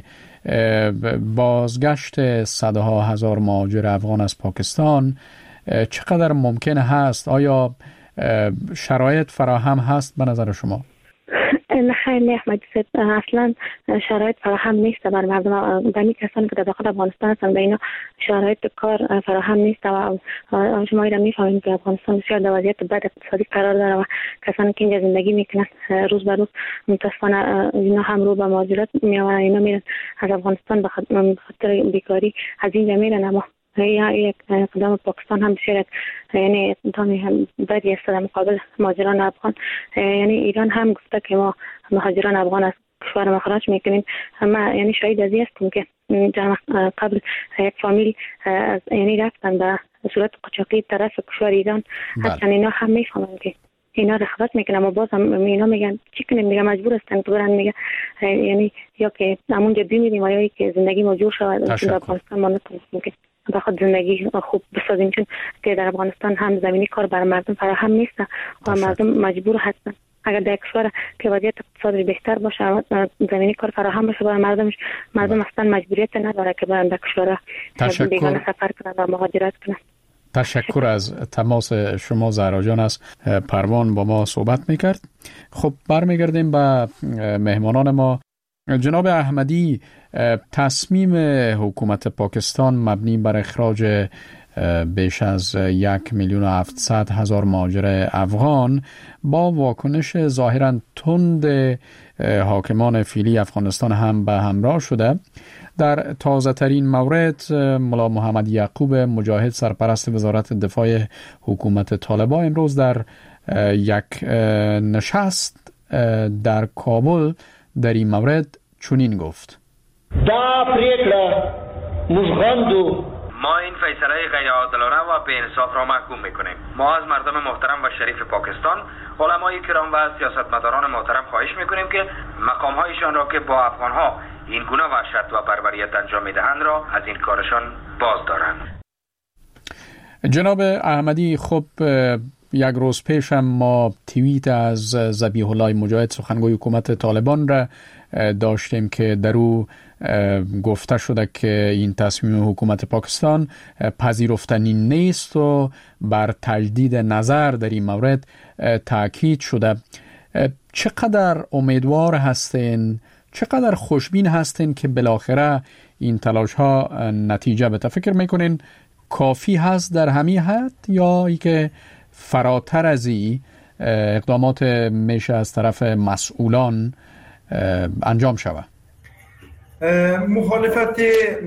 بازگشت صدها هزار مهاجر افغان از پاکستان چقدر ممکن هست؟ آیا شرایط فراهم هست به نظر شما؟ نه خیر، نه احمدی صاحب، اصلا شرایط فراهم نیست برای مردم. برای کسانی که در داخل افغانستان هستند به اینا شرایط کار فراهم نیست و شما ایران میفهمید که افغانستان بسیار در وضعیت بد اقتصادی قرار داره و کسانی که اینجا زندگی میکنن روز به روز متاسفانه اینا هم رو به مهاجرت میآورن. اینا میرن از افغانستان به خاطر بیکاری از اینجا میرن، اما یک اقدام پاکستان هم بسیار یعنی اقدامی هم بدی است در مقابل مهاجران افغان. یعنی ایران هم گفته که ما مهاجران افغان از کشور ما خارج میکنیم. ما یعنی شاهد از این هستیم که قبل یک فامیل یعنی رفتن به صورت قاچاقی طرف کشور ایران. حتی اینا هم میفهمن که اینا را خرج میکنن و باز هم اینا میگن چی کنیم، میگن مجبور هستن که برن، میگن یعنی یا که همونجا بمیریم یا که زندگی ما جور شود در افغانستان ما نتونستیم که بخواد زندگی خوب بسازیم، چون که در افغانستان هم زمینی کار برای مردم فراهم نیست و مردم مجبور هستن اگر در کشور که وضعیت اقتصادی بهتر باشه زمینی کار فراهم باشه برای مردمش، مردم اصلا مجبوریت نداره که برن در کشور بیگانه سفر کنن و مهاجرت کنن. تشکر از تماس شما زهرا جان. از پروان با ما صحبت میکرد. خب برمیگردیم به مهمانان ما. جناب احمدی، تصمیم حکومت پاکستان مبنی بر اخراج بیش از یک میلیون و هفتصد هزار مهاجر افغان با واکنش ظاهراً تند حاکمان فعلی افغانستان هم به همراه شده. در تازه ترین مورد ملا محمد یعقوب مجاهد سرپرست وزارت دفاع حکومت طالبان امروز در یک نشست در کابل در این مورد چنین گفت: دا پریکړه موږ غندو. ما این فیصله غیر عادلانه و بی انصاف را محکوم میکنیم. ما از مردم محترم و شریف پاکستان، علمای کرام و سیاستمداران محترم خواهش میکنیم که مقامهایشان را که با افغانها این گونه وحشت و بربریت انجام میدهند را از این کارشان باز دارند. جناب احمدی، خب یک روز پیش هم ما توییت از ذبیح الله مجاهد سخنگوی حکومت طالبان را داشتیم که در او گفته شده که این تصمیم حکومت پاکستان پذیرفتنی نیست و بر تجدید نظر در این مورد تاکید شده. چقدر امیدوار هستین، چقدر خوشبین هستین که بالاخره این تلاش ها نتیجه بده؟ فکر میکنین کافی هست در همین حد یا ای که فراتر از این اقدامات میشه از طرف مسئولان انجام شود؟ مخالفت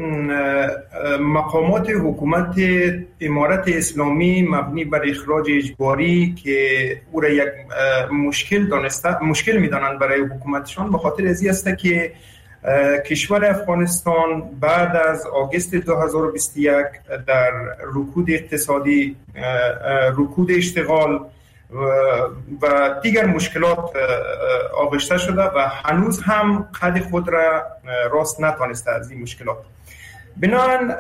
مقامات حکومت امارت اسلامی مبنی بر اخراج اجباری که او را یک مشکل دانسته مشکل میدانند برای حکومتشان به خاطر ازی است که کشور افغانستان بعد از آگوست دو هزار و بیست و یک در رکود اقتصادی، رکود اشتغال و دیگر مشکلات آغشته شده و هنوز هم قد خود را راست نتوانسته از این مشکلات. بنابراین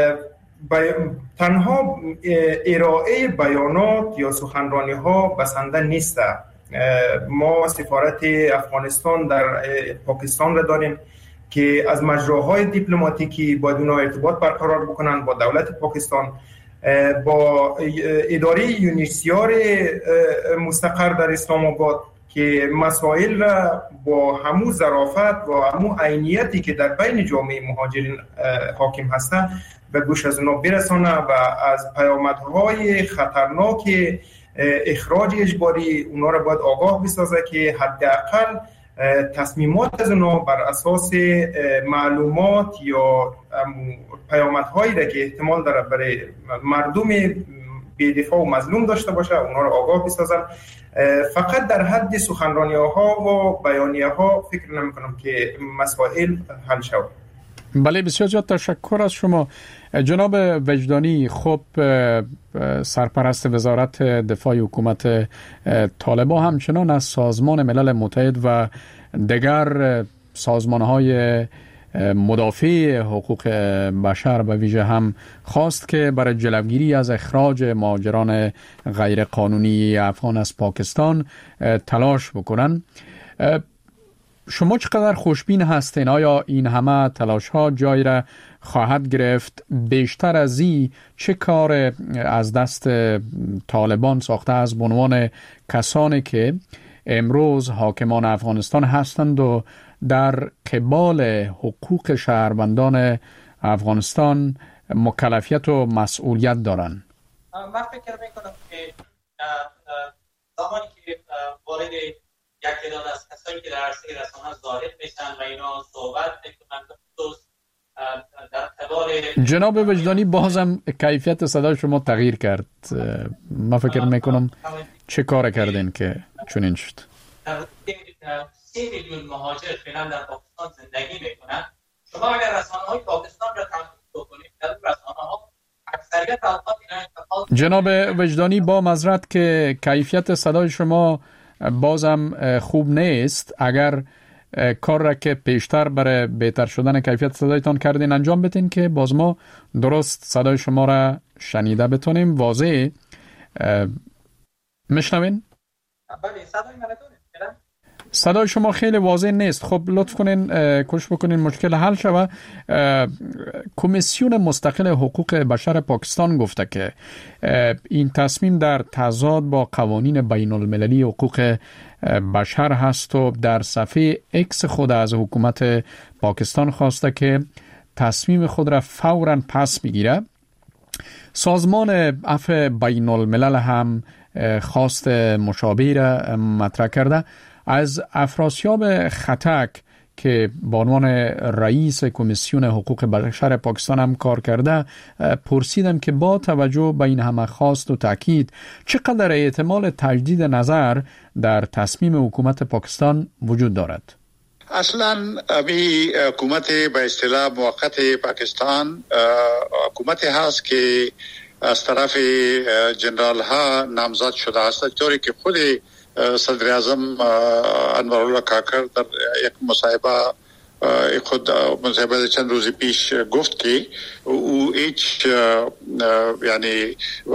تنها ارائه بیانات یا سخنرانی ها بسنده نیست. ما سفارت افغانستان در پاکستان را داریم که از مجراهای دیپلماتیکی باید اونا ارتباط برقرار بکنن با دولت پاکستان، با اداره یونیسیار مستقر در اسلام آباد که مسائل را با همون ظرافت و همون عینیتی که در بین جامعه مهاجرین حاکم هسته به گوش از اونا برسانه و از پیامدهای خطرناک اخراج اجباری اونا را باید آگاه بسازه که حداقل تصمیمات از اونا بر اساس معلومات یا پیامدهایی را که احتمال داره برای مردم بی‌دفاع و مظلوم داشته باشه اونا را آگاه بسازن. فقط در حد سخنرانی‌ها و بیانیه‌ها فکر نمی‌کنم که مسائل حل شود. بله، بسیار زیاد تشکر از شما جناب وجدانی. خب سرپرست وزارت دفاع حکومت طالبان همچنان از سازمان ملل متحد و دیگر سازمان‌های مدافع حقوق بشر به ویژه هم خواست که برای جلوگیری از اخراج مهاجران غیر قانونی افغان از پاکستان تلاش بکنن. شما چقدر خوشبین هستین؟ آیا این همه تلاش ها جای را خواهد گرفت؟ بیشتر از این چه کار از دست طالبان ساخته از عنوان کسانی که امروز حاکمان افغانستان هستند و در قبال حقوق شهروندان افغانستان مکلفیت و مسئولیت دارند؟ من فکر میکنم که زمانی که وارد یک تعداد از کسایی که در عرصه رسانه ظاهر میشن و اینا صحبت میکنن در قبال جناب وجدانی بازم کیفیت صدای شما تغییر کرد. من فکر میکنم چه کار کردین که چنین شد؟ سی میلیون مهاجر فعلا در پاکستان زندگی میکنن. شما اگر رسانه‌های پاکستان را تحقیق بکنید در رسانه‌ها اکثریت اوقات اینا جناب وجدانی با معذرت که کیفیت صدای شما بازم خوب نیست. اگر کار را که پیشتر برای بهتر شدن کیفیت صدایتان کردین انجام بدین که باز ما درست صدای شما را شنیده بتونیم. واضح میشنوین؟ بله، صدای من دارید. صدای شما خیلی واضح نیست. خب لطف کنین کوشش بکنین مشکل حل شود. کمیسیون مستقل حقوق بشر پاکستان گفته که این تصمیم در تضاد با قوانین بین المللی حقوق بشر هست و در صفحه اکس خود از حکومت پاکستان خواسته که تصمیم خود را فوراً پس بگیره. سازمان عفو بین الملل هم خواست مشابه را مطرح کرده. از افراسیاب خطک که به عنوان رئیس کمیسیون حقوق بشر پاکستان هم کار کرده پرسیدم که با توجه به این همه خواست و تاکید چقدر احتمال تجدید نظر در تصمیم حکومت پاکستان وجود دارد؟ اصلا امی حکومت به اصطلاح موقت پاکستان حکومت هست که از طرف جنرال ها نامزد شده است، طوری که خود صدر اعظم انوارالله کاکر در یک مصاحبه خود مصاحبه چند روزی پیش گفت که او هیچ یعنی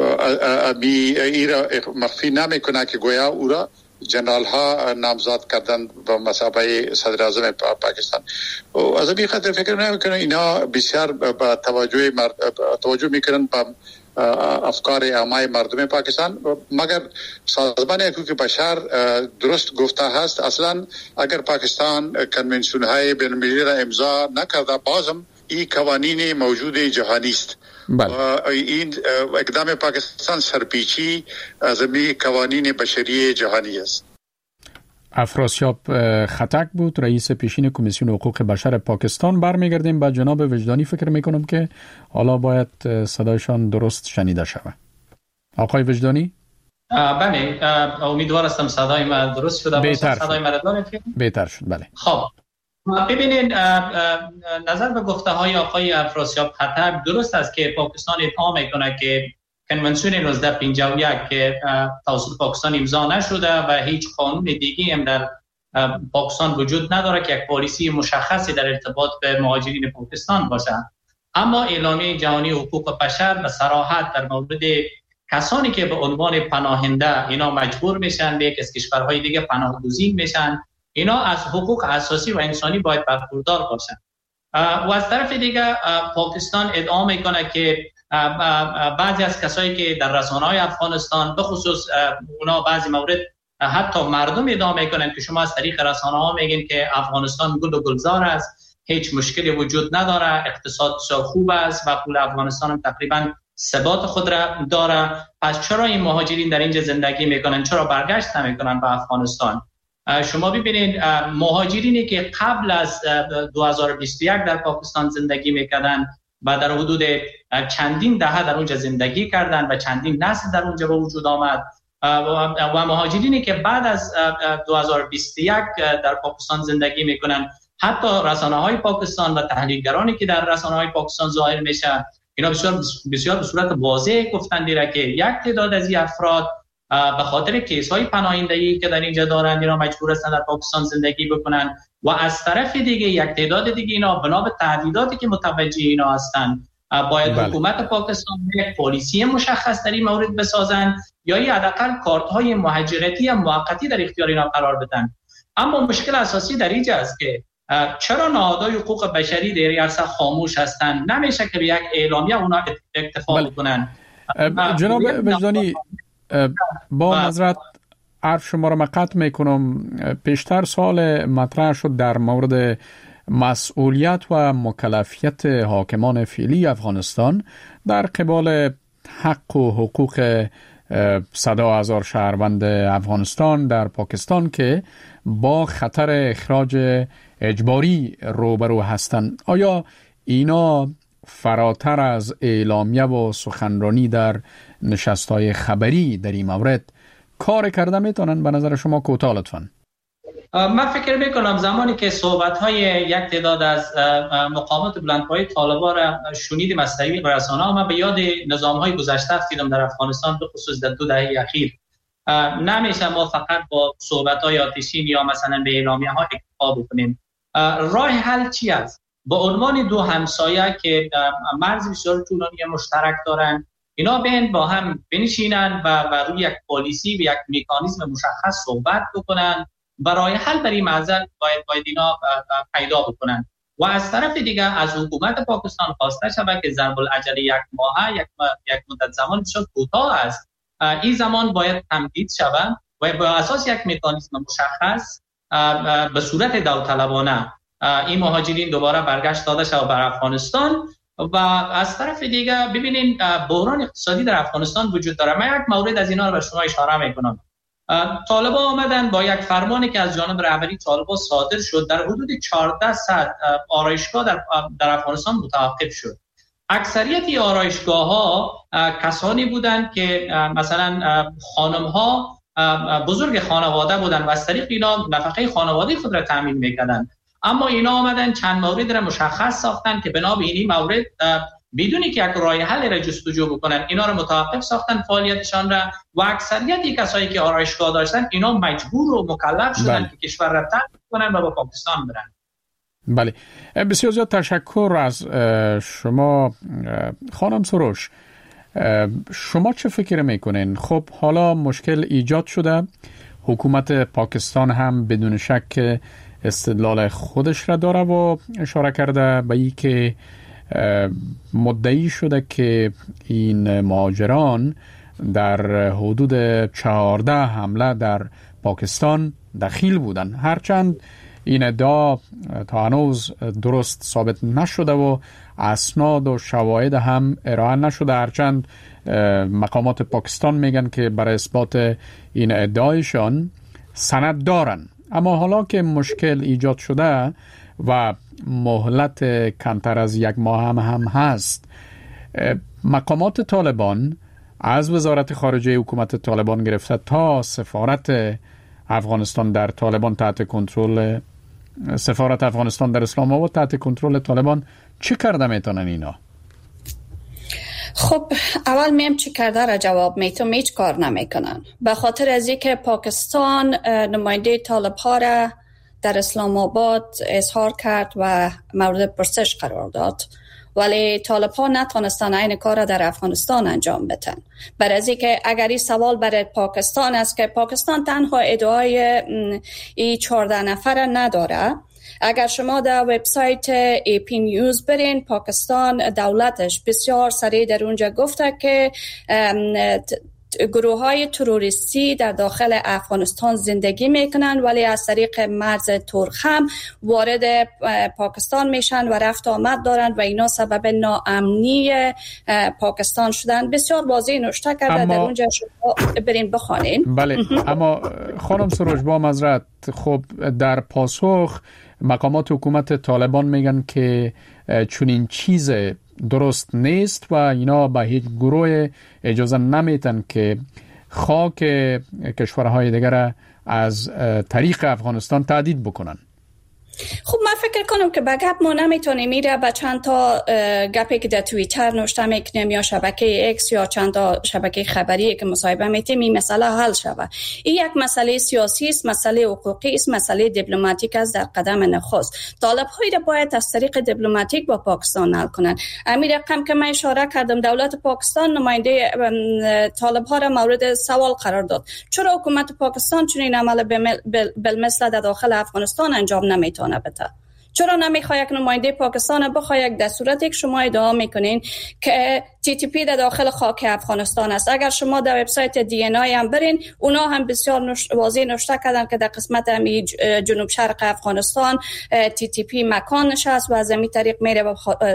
امی ایرا مخفی نمی کنه که گویا او را جنرال ها نامزد کردن به مثابه صدر اعظم پاکستان. از این خاطر فکر نمی کنم اینا بسیار با توجه توجه میکنن به افکار عامه مردم پاکستان، مگر سازمان حقوق بشر درست گفته هست اصلا اگر پاکستان کنونسیون های بین المللی را امضا نکرده بازم این قوانین موجود جهانی است. این اقدام پاکستان سرپیچی از این قوانین بشری جهانی است. افراسیاب خطک بود رئیس پیشین کمیسیون حقوق بشر پاکستان. برمیگردیم به جناب وجدانی. فکر میکنم که حالا باید صدایشان درست شنیده شود. آقای وجدانی؟ بله، امیدوار هستم صدای من درست شده باشه. صدای من دارید؟ بهتر شد. بله. خب ببینید، نظر به گفته های آقای افراسیاب خطک درست است که پاکستان ادعا میکنه که کنونسیون نوزده پنجاه و یک که توسط پاکستان امضا نشده و هیچ قانون دیگه هم در پاکستان وجود نداره که یک پالیسی مشخصی در ارتباط به مهاجرین پاکستان باشه. اما اعلامیه جهانی حقوق بشر به صراحت در مورد کسانی که به عنوان پناهنده اینا مجبور میشن به یک از کشورهای دیگه پناهگزین میشن، اینا از حقوق اساسی و انسانی باید برخوردار باشن. و از طرف دیگه پاکستان ادعا میکنه که بعضی از کسایی که در رسانه‌های افغانستان به خصوص اونا بعضی مورد حتی مردم ادعا میکنن که شما از طریق رسانه‌ها میگین که افغانستان گل و گلزار است، هیچ مشکلی وجود نداره، اقتصاد بسیار خوب است و پول افغانستان هم تقریبا ثبات خود را داره. پس چرا این مهاجرین در اینجا زندگی میکنن؟ چرا برگشت نمیکنن به افغانستان؟ شما ببینید مهاجرینی که قبل از دو هزار و بیست و یک در پاکستان زندگی میکردن و در حدود چندین دهه در اونجا زندگی کردن و چندین نسل در اونجا به وجود آمد و مهاجرینی که بعد از دو هزار و بیست و یک در پاکستان زندگی میکنن، حتی رسانه‌های پاکستان و تحلیلگرانی که در رسانه‌های پاکستان ظاهر میشن، اینا بسیار بسیار به صورت واضح گفتن دیره که یک تعداد از این افراد به خاطر کیس‌های پناهندگی که در اینجا دارند اینا مجبور هستن در پاکستان زندگی بکنن و از طرف دیگه یک تعداد دیگه اینا بنا به تهدیداتی که متوجه اینا هستن باید بله. حکومت پاکستان یک پالیسی مشخص در این مورد بسازن یا ای حداقل کارت‌های مهاجرتی موقتی در اختیار اینا قرار بدن. اما مشکل اساسی در اینجا است که چرا نهادهای حقوق بشری در این عرصه خاموش هستند؟ نمیشه که به یک اعلامیه اونا اکتفا بله. بکنن. جناب وجدانی، با معذرت حرف شما را قطع میکنم. پیشتر سوال مطرح شد در مورد مسئولیت و مکلفیت حاکمان فعلی افغانستان در قبال حق و حقوق صدا هزار شهروند افغانستان در پاکستان که با خطر اخراج اجباری روبرو هستند. آیا اینا فراتر از اعلامیه و سخنرانی در نشست‌های خبری در این مورد کار کرده میتونن؟ به نظر شما کوتاه لطفاً. من فکر میکنم زمانی که صحبت‌های یک تعداد از مقامات بلندپایه طالبان را شنیدیم از طریق رسانه‌ها، من به یاد نظام‌های گذشته افتادم در افغانستان به خصوص در دو دهه اخیر. نمیشه ما فقط با صحبت‌های آتشین یا مثلا به اعلامیه‌ها اکتفا بکنیم. راه حل چی است؟ با عنوان دو همسایه که مرز بسیار طولانی مشترک دارن، اینا بین با هم بنشینن و, و روی یک پالیسی و یک مکانیزم مشخص صحبت بکنن و راه حل در این معضل باید باید اینا پیدا بکنن. و از طرف دیگه از حکومت پاکستان خواسته شود که ضرب العجل یک ماه یک یک مدت زمان بسیار کوتاه است، این زمان باید تمدید شود و با اساس یک مکانیزم مشخص به صورت داوطلبانه این مهاجرین دوباره برگشت داده شود بر افغانستان و از طرف دیگه ببینین بحران اقتصادی در افغانستان وجود داره. من یک مورد از اینا رو به شما اشاره میکنم. طالبان آمدن با یک فرمانی که از جانب رهبری طالبان صادر شد، در حدود چهارده صد آرایشگاه در در افغانستان متوقف شد. اکثریت آرایشگاه ها کسانی بودند که مثلا خانم ها بزرگ خانواده بودند و از طریق اینا نفقه خانواده خود را تامین میکردند. اما اینا آمدن چند مورد را مشخص ساختن که بنا به این مورد بدونی که یک راه حل را جستجو بکنن، اینا رو متوقف ساختن فعالیتشان را و اکثریت کسایی که آرایشگاه داشتن اینا مجبور و مکلف شدن بله. که کشور را ترک کنن و به پاکستان برن. بله، بسیار زیاد تشکر از شما خانم سروش. شما چه فکر میکنین؟ خب حالا مشکل ایجاد شده، حکومت پاکستان هم بدون شک استدلال خودش را داره و اشاره کرده به این که مدعی شده که این مهاجران در حدود چهارده حمله در پاکستان دخیل بودند، هرچند این ادعا تا هنوز درست ثابت نشده و اسناد و شواهد هم ارائه نشده، هرچند مقامات پاکستان میگن که برای اثبات این ادعایشان سند دارن. اما حالا که مشکل ایجاد شده و مهلت کمتر از یک ماه هم, هم هست، مقامات طالبان از وزارت خارجه حکومت طالبان گرفته تا سفارت افغانستان در طالبان تحت کنترل سفارت افغانستان در اسلام آباد تحت کنترل طالبان چه کرده میتونن اینا؟ خب اول میم چی کرده را جواب میتونم. هیچ کار نمیکنن، به خاطر از اینکه پاکستان نماینده طالب ها را در اسلام آباد اظهار کرد و مورد پرسش قرار داد، ولی طالب ها نتونستن این کار را در افغانستان انجام بدن. برای از اینکه اگر این سوال برای پاکستان است که پاکستان تنها ادعای این چهارده نفر نداره، اگر شما در وبسایت ای پی نیوز برین، پاکستان دولتش بسیار سریع در اونجا گفته که گروه های تروریستی در داخل افغانستان زندگی میکنن ولی از طریق مرز ترک هم وارد پاکستان میشن و رفت آمد دارن و اینا سبب ناامنی پاکستان شدن. بسیار واضح نوشته کرده اما... در اونجا شما برین بخوانین. بله اما خانم سروش با معذرت، خب در پاسخ مقامات حکومت طالبان میگن که چنین چیز درست نیست و اینا به هیچ گروه اجازه نمیتن که خاک کشورهای دیگر از طریق افغانستان تهدید بکنن. خب من فکر کنم که به گپ ما نمیتونیم میره به چند تا گپی که در توییتر نوشته میکنیم یا شبکه ایکس یا چند تا شبکه خبری که مصاحبه میتیم این مسئله حل شود. این یک مسئله سیاسی است، مسئله حقوقی است، مسئله دیپلماتیک است در قدم نخست. طالب هایی را باید از طریق دیپلماتیک با پاکستان حل کنند. امیر رقم که من اشاره کردم دولت پاکستان نماینده طالب ها را مورد سوال قرار داد. چرا حکومت پاکستان چنین عمل بالمثل در داخل افغانستان انجام نمیتونه نبته؟ چرا نمیخواد یک نماینده پاکستان بخواد یک در صورتی که شما ادعا میکنین که تی تی پی در داخل خاک افغانستان است؟ اگر شما در وبسایت دی ان آی هم برین، اونا هم بسیار نوش... واضح نوشته کردن که در قسمت همی جنوب شرق افغانستان تی تی پی مکان نشست و از این طریق میره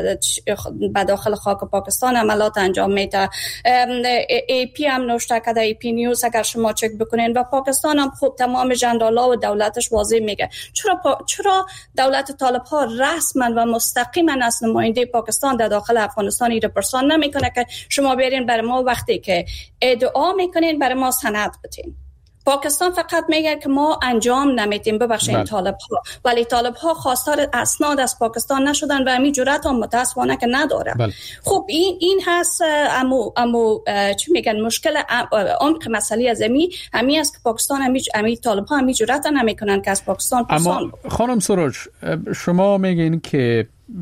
به داخل خاک پاکستان عملات انجام میده. ای پی هم نوشته کرده، ای پی نیوز اگر شما چک بکنین و پاکستان هم خوب تمام ژنرالا و دولتش واضح میگه. چرا پا... چرا دولت طالب ها رسما و مستقیما از نماینده پاکستان در داخل افغانستان رپرسان نمیکنه که شما برین برای ما وقتی که ادعا میکنین برای ما سند بدین؟ پاکستان فقط میگه که ما انجام نمیدیم، ببخشید طالب ها، ولی طالب ها خواستار اسناد از پاکستان نشدن و همین جرأت هم متاسفانه که نداره. بله. خب این این هست امو امو چی میگن مشکل عمق مسئله از امی همی است که پاکستان همی همی طالب ها همی جرأت نمیکنن که از پاکستان پرسان. اما خانم سروش شما میگین که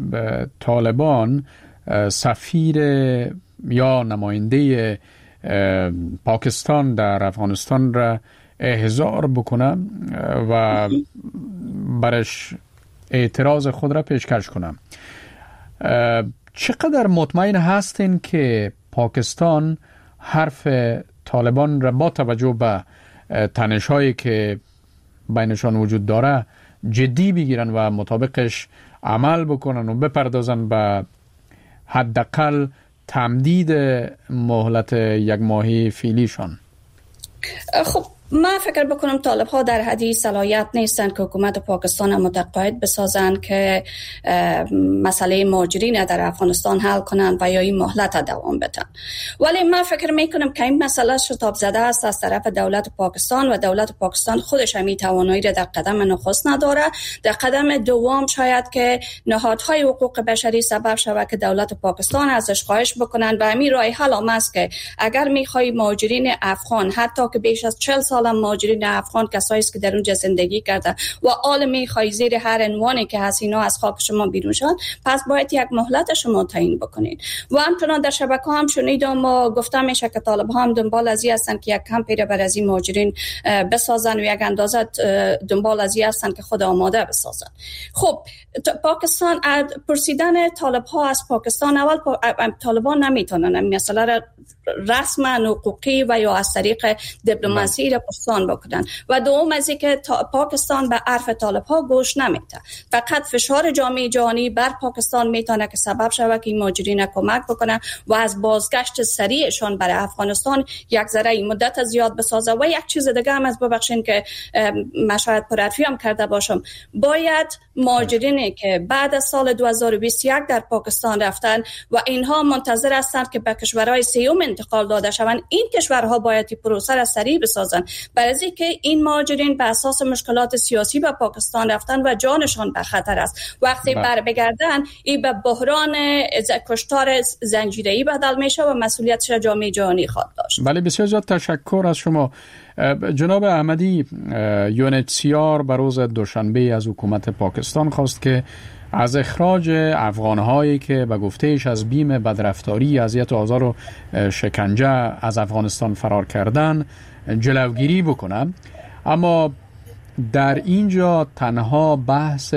طالبان سفیر یا نماینده پاکستان در افغانستان را احضار بکنه و برش اعتراض خود را پیشکش کنه. چقدر مطمئن هستین که پاکستان حرف طالبان را با توجه به تنش‌هایی که بینشان وجود داره جدی بگیرن و مطابقش عمل بکنن و بپردازن به حداقل تمدید مهلت یک ماهی فعلیشان؟ خب من فکر بکنم طالب ها در حدی صلاحیت نیستند که حکومت پاکستان متقاعد بسازند که مسئله مهاجرین در افغانستان حل کنند و یا این مهلت دوام بدن. ولی من فکر میکنم که این مسئله شتاب زده است از طرف دولت پاکستان و دولت پاکستان خودش هم توانایی را در قدم نخست نداره. در قدم دوم شاید که نهادهای حقوق بشری سبب شود که دولت پاکستان ازش خواهش بکنند و همین راه حل هم است که اگر میخوای مهاجرین افغان حتی که بیش از چهل سال مهاجرین افغان کسایی است که در اونجا زندگی کرده و عالمی خواهی زیر هر عنوانی که هست اینا از خاک شما بیرون شدن، پس باید یک مهلت شما تعیین بکنید. و همچنان در شبکه هم شنیدم و گفتم میشه که طالب ها هم دنبال از این هستن که یک کمپی را بر از این مهاجرین بسازن و یک اندازه دنبال از این هستن که خود آماده بسازن. خب پاکستان پرسیدن طالب ها از پاکستان، اول طالبان نمیتونن این مسئله را رسما حقوقی و یا از طریق دیپلماسی را پرسان بکنن و دوم از اینکه پاکستان به حرف طالب ها گوش نمیده. فقط فشار جامعه جهانی بر پاکستان میتونه که سبب شود که این مهاجرین کمک بکنه و از بازگشت سریعشان برای افغانستان یک ذره مدت زیاد بسازه. و یک چیز دیگه هم از ببخشین که من شاید پرحرفی هم کرده باشم، باید مهاجرینی که بعد از سال دو هزار و بیست و یک در پاکستان رفتن و اینها منتظر هستند که به کشورهای سوم انتقال داده شوند، این کشورها باید این پروسه را سریع بسازن، برای اینکه این مهاجرین به اساس مشکلات سیاسی به پاکستان رفتن و جانشان به خطر است. وقتی بر بگردن این به بحران کشتار زنجیره‌ای بدل میشه و مسئولیتش جامعه جهانی خواهد داشت. بله، بسیار زیاد تشکر از شما. جناب احمدی، یو ان اچ سی آر بر روز دوشنبه از حکومت پاکستان خواست که از اخراج افغان‌هایی که به گفتهش از بیم بدرفتاری، اذیت و آزار و شکنجه از افغانستان فرار کردن جلوگیری بکنم. اما در اینجا تنها بحث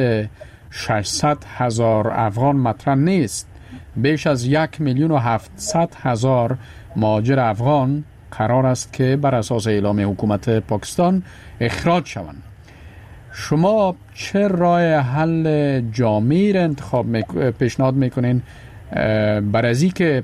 ششصد هزار افغان مطرح نیست. بیش از یک میلیون و هفتصد هزار مهاجر افغان قرار است که بر اساس اعلام حکومت پاکستان اخراج شوند. شما چه راه حل جامعی را انتخاب میک... پیشنهاد میکنین برای از این که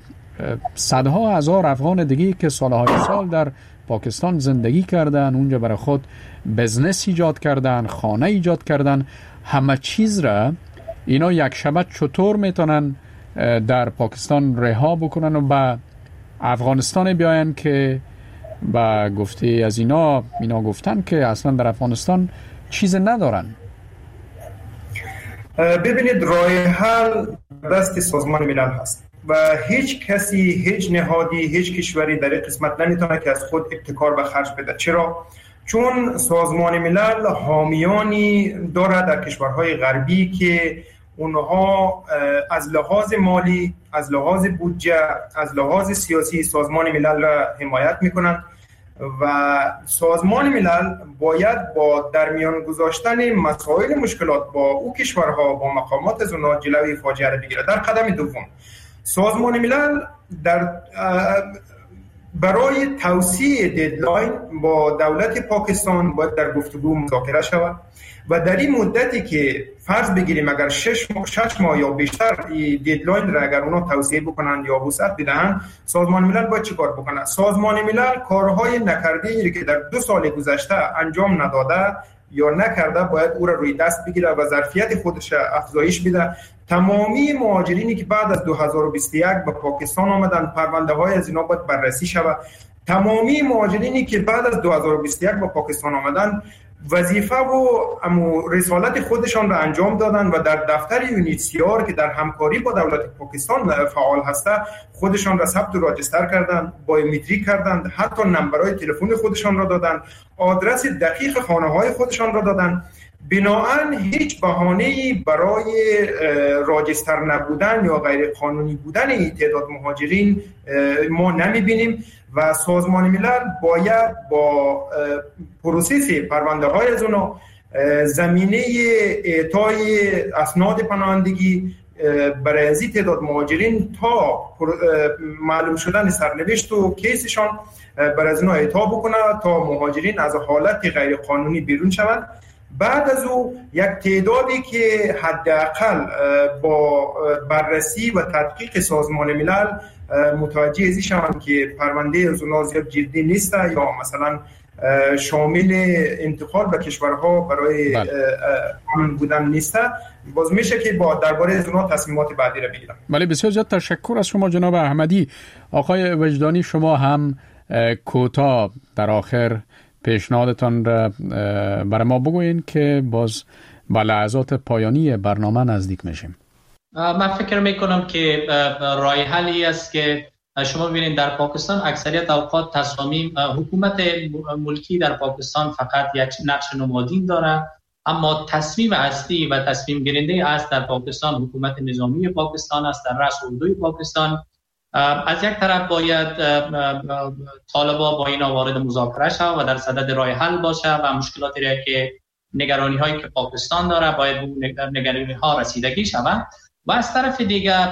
صدها هزار افغان دیگه که سالهای سال در پاکستان زندگی کردن، اونجا برای خود بزنس ایجاد کردن، خانه ایجاد کردن، همه چیز را اینا یک شبه چطور میتونن در پاکستان رها بکنن و به افغانستان بیاین که با گفته از اینا اینا گفتن که اصلا در افغانستان چیز ندارن؟ ببینید، راه حل دست سازمان ملل هست و هیچ کسی، هیچ نهادی، هیچ کشوری در این قسمت نمیتونه که از خود ابتکار به خرج بده. چرا؟ چون سازمان ملل حامیانی داره در کشورهای غربی که اونها از لحاظ مالی، از لحاظ بودجه، از لحاظ سیاسی سازمان ملل را حمایت میکنند و سازمان ملل باید با در میان گذاشتن مسائل مشکلات با او کشورها، با مقامات از اونها جلوی فاجعه را بگیرد. در قدم دوم، سازمان ملل در برای توسیع دیدلاین با دولت پاکستان باید در گفتگو مذاکره شود و در این مدتی که فرض بگیریم اگر شش ماه, شش ماه یا بیشتر دیدلاین را اگر اونا توسعه بکنند یا وسعت بدهند، سازمان ملل باید چیکار بکنه؟ سازمان ملل کارهای نکرده‌ای که در دو سال گذشته انجام نداده یا نکرده باید او را روی دست بگیره و ظرفیت خودش افزایش بده. تمامی مهاجرینی که بعد از دو هزار و بیست و یک به پاکستان آمدن، پرونده های از اینا باید بررسی شود. تمامی مهاجرینی که بعد از دو هزار و بیست و یک به پاکستان آمدن وظیفه و رسالت خودشان را انجام دادن و در دفتر یو ان اچ سی آر که در همکاری با دولت پاکستان فعال هسته خودشان را ثبت و راجستر کردند، بایومتریک کردند، حتی نمبرهای تلفن خودشان را دادند، آدرس دقیق خانه های خودشان را دادند. بنابراین هیچ بهانه‌ای برای راجستر نبودن یا غیر قانونی بودن این تعداد مهاجرین ما نمی‌بینیم و سازمان ملل باید با پروسس پرونده های از اونا زمینه اعطای اسناد پناهندگی برای از این تعداد مهاجرین تا معلوم شدن سرنوشت و کیسشان برای از اونا اعطا بکنه تا مهاجرین از حالت غیر قانونی بیرون شوند بعد از او یک تعدادی که حداقل با بررسی و تدقیق سازمان ملل متوجه ازی شوند که پرونده از اونا زیاد جدی نیست یا مثلا شامل انتقال به کشورها برای امن بودن نیست، باز میشه که با درباره از اونا تصمیمات بعدی را بگیرن. بله، بسیار زیاد تشکر از شما جناب احمدی. آقای وجدانی، شما هم کوتاه در آخر پیشنهادتان را برای ما بگوین که باز با لحظات پایانی برنامه نزدیک میشیم. من فکر میکنم که راه حلی است که شما ببینید در پاکستان اکثریت اوقات تصامیم حکومت ملکی در پاکستان فقط یک نقش نمادین داره، اما تصمیم اصلی و تصمیم گیرنده است در پاکستان حکومت نظامی پاکستان است، در رأس اردوی پاکستان. از یک طرف باید طالبا با اینا وارد مذاکره شود و در صدد راه حل باشه و مشکلاتی را که نگرانی هایی که پاکستان داره باید به نگرانی ها رسیدگی شود. و از طرف دیگر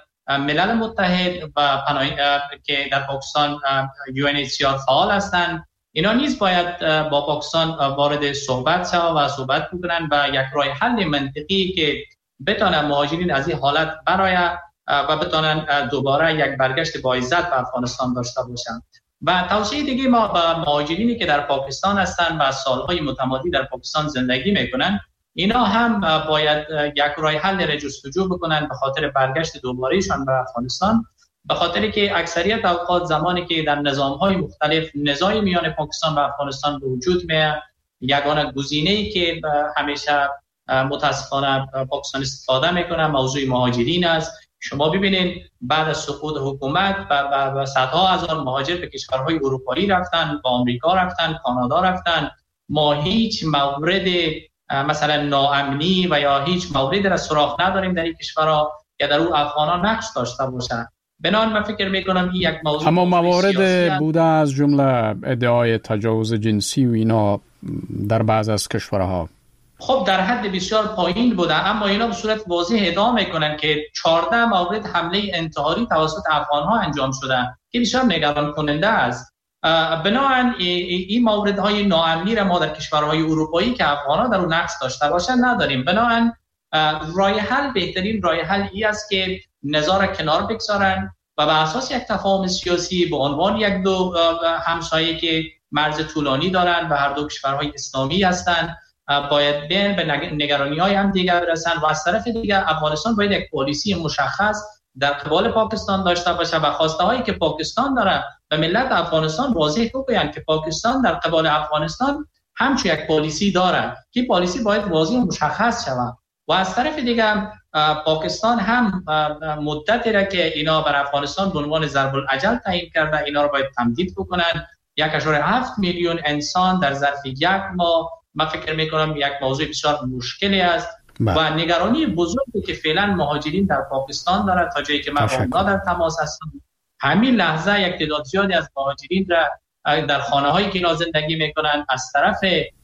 ملل متحد و پناه که در پاکستان یو ان ایچ سی آر فعال هستند، اینا نیز باید با پاکستان وارد صحبت شود و صحبت بکنن و یک راه حل منطقی که بتونن مهاجرین از این حالت برآید و بتونن دوباره یک برگشت با عزت به افغانستان داشته باشند. و توصیه دیگه ما به مهاجرینی که در پاکستان هستند و سالهای متمادی در پاکستان زندگی میکنن، اینا هم باید یک راه حل را جستجو بکنن به خاطر برگشت دوبارهشان به افغانستان، به خاطری که اکثریت اوقات زمانی که در نظام‌های مختلف نزاعی میان پاکستان و افغانستان به وجود میاد، یگانه گزینه‌ای که همیشه متاسفانه پاکستان استفاده میکنه موضوع مهاجرین است. شما ببینید بعد از سقوط حکومت و صدها هزار مهاجر به کشورهای اروپایی رفتن، به آمریکا رفتن، کانادا رفتن. ما هیچ مورد مثلا ناامنی و یا هیچ موردی را سراغ نداریم در این کشورها که در اون افغانان نقش داشته باشند. بنابراین من فکر میکنم این یک موضوع اما موارد بوده از جمله ادعای تجاوز جنسی و اینا در بعض از کشورها خب در حد بسیار پایین بوده، اما اینا به صورت واضح ادعا میکنن که چهارده مورد حمله انتحاری توسط افغانها انجام شده که بسیار نگران کننده است. بنابراین این موردهای ناامنی را ما در کشورهای اروپایی که افغانها در اون نقش داشته باشند نداریم. بنابراین راه حل، بهترین راه حل ای است که نزاع را کنار بگذارن و به اساس یک تفاهم سیاسی به عنوان یک دو همسایه که مرز طولانی دارن و هر دو کشورهای اسلامی هستند باید بین به نگرانی‌های هم دیگر برسن و از طرف دیگر افغانستان باید یک پالیسی مشخص در قبال پاکستان داشته باشه و خواسته هایی که پاکستان داره و ملت افغانستان واضح بگویند که پاکستان در قبال افغانستان همچون یک پالیسی داره که پالیسی باید واضح و مشخص شود. و از طرف دیگر پاکستان هم مدتی را که اینا بر افغانستان به عنوان ضرب الاجل تعیین کرده اینا رو باید تمدید بکنن. یک اشاره هفت میلیون انسان در ظرف یک ماه، من فکر میکنم یک موضوع بسیار مشکلی است و نگرانی بزرگی که فعلا مهاجرین در پاکستان دارد تا جایی که من با اونها در تماس هستم. همین لحظه یک تعداد زیادی از مهاجرین را در خانه هایی که اینا زندگی میکنن از طرف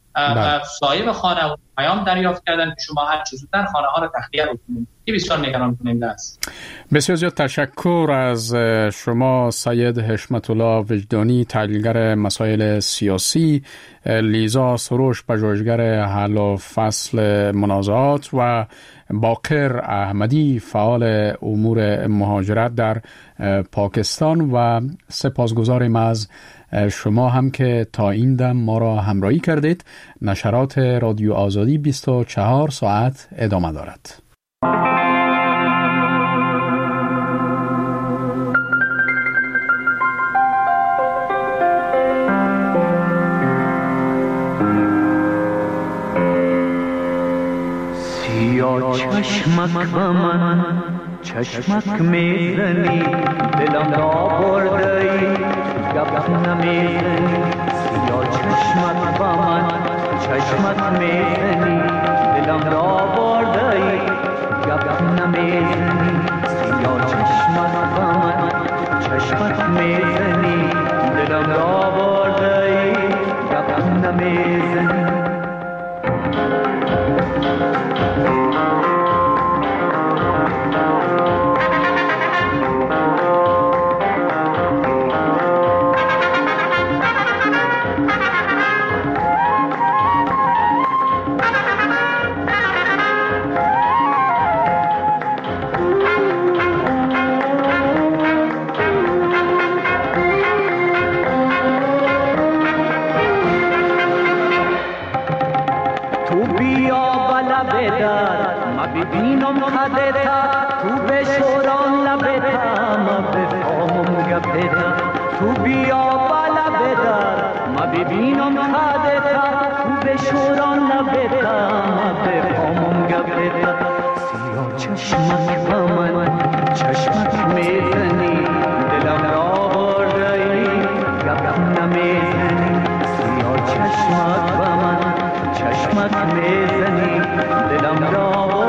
صاحب خانه و پیام دریافت کردن که شما هر چه زودتر خانه ها را تخلیه بکنید. این بسیار نگران کننده است. بسیار زیاد تشکر از شما سید حشمت الله وجدانی، تحلیلگر مسائل سیاسی، لیزا سروش، پژوهشگر حل و فصل منازعات و باقر احمدی، فعال امور مهاجرت در پاکستان. و سپاسگزاریم از شما هم که تا این دم ما را همراهی کردید. نشرات رادیو آزادی بیست و چهار ساعت ادامه دارد. سیاه چشمک به من چشمک میزنی، دلم را بردی گپ نمیزنی. سیاه چشمک به من چشمک میزنی، دلم را بردی گپ نمیزنی. سیاه چشمک به من چشمک میزنی، دلم را بردی گپ نمیزنی. تو بیا بلبه در ما ببینم خدتا تو بشوران لبتا ما بفهمم گپتا تو بیا بلبه در ما ببینم خدتا تو بشوران لبتا ما بفهمم گپتا سیاه چشمک با من چشمک میزنی دلم را بردی گپ نمیزنی سیاه چشمک با من چشمک میزنی دلم را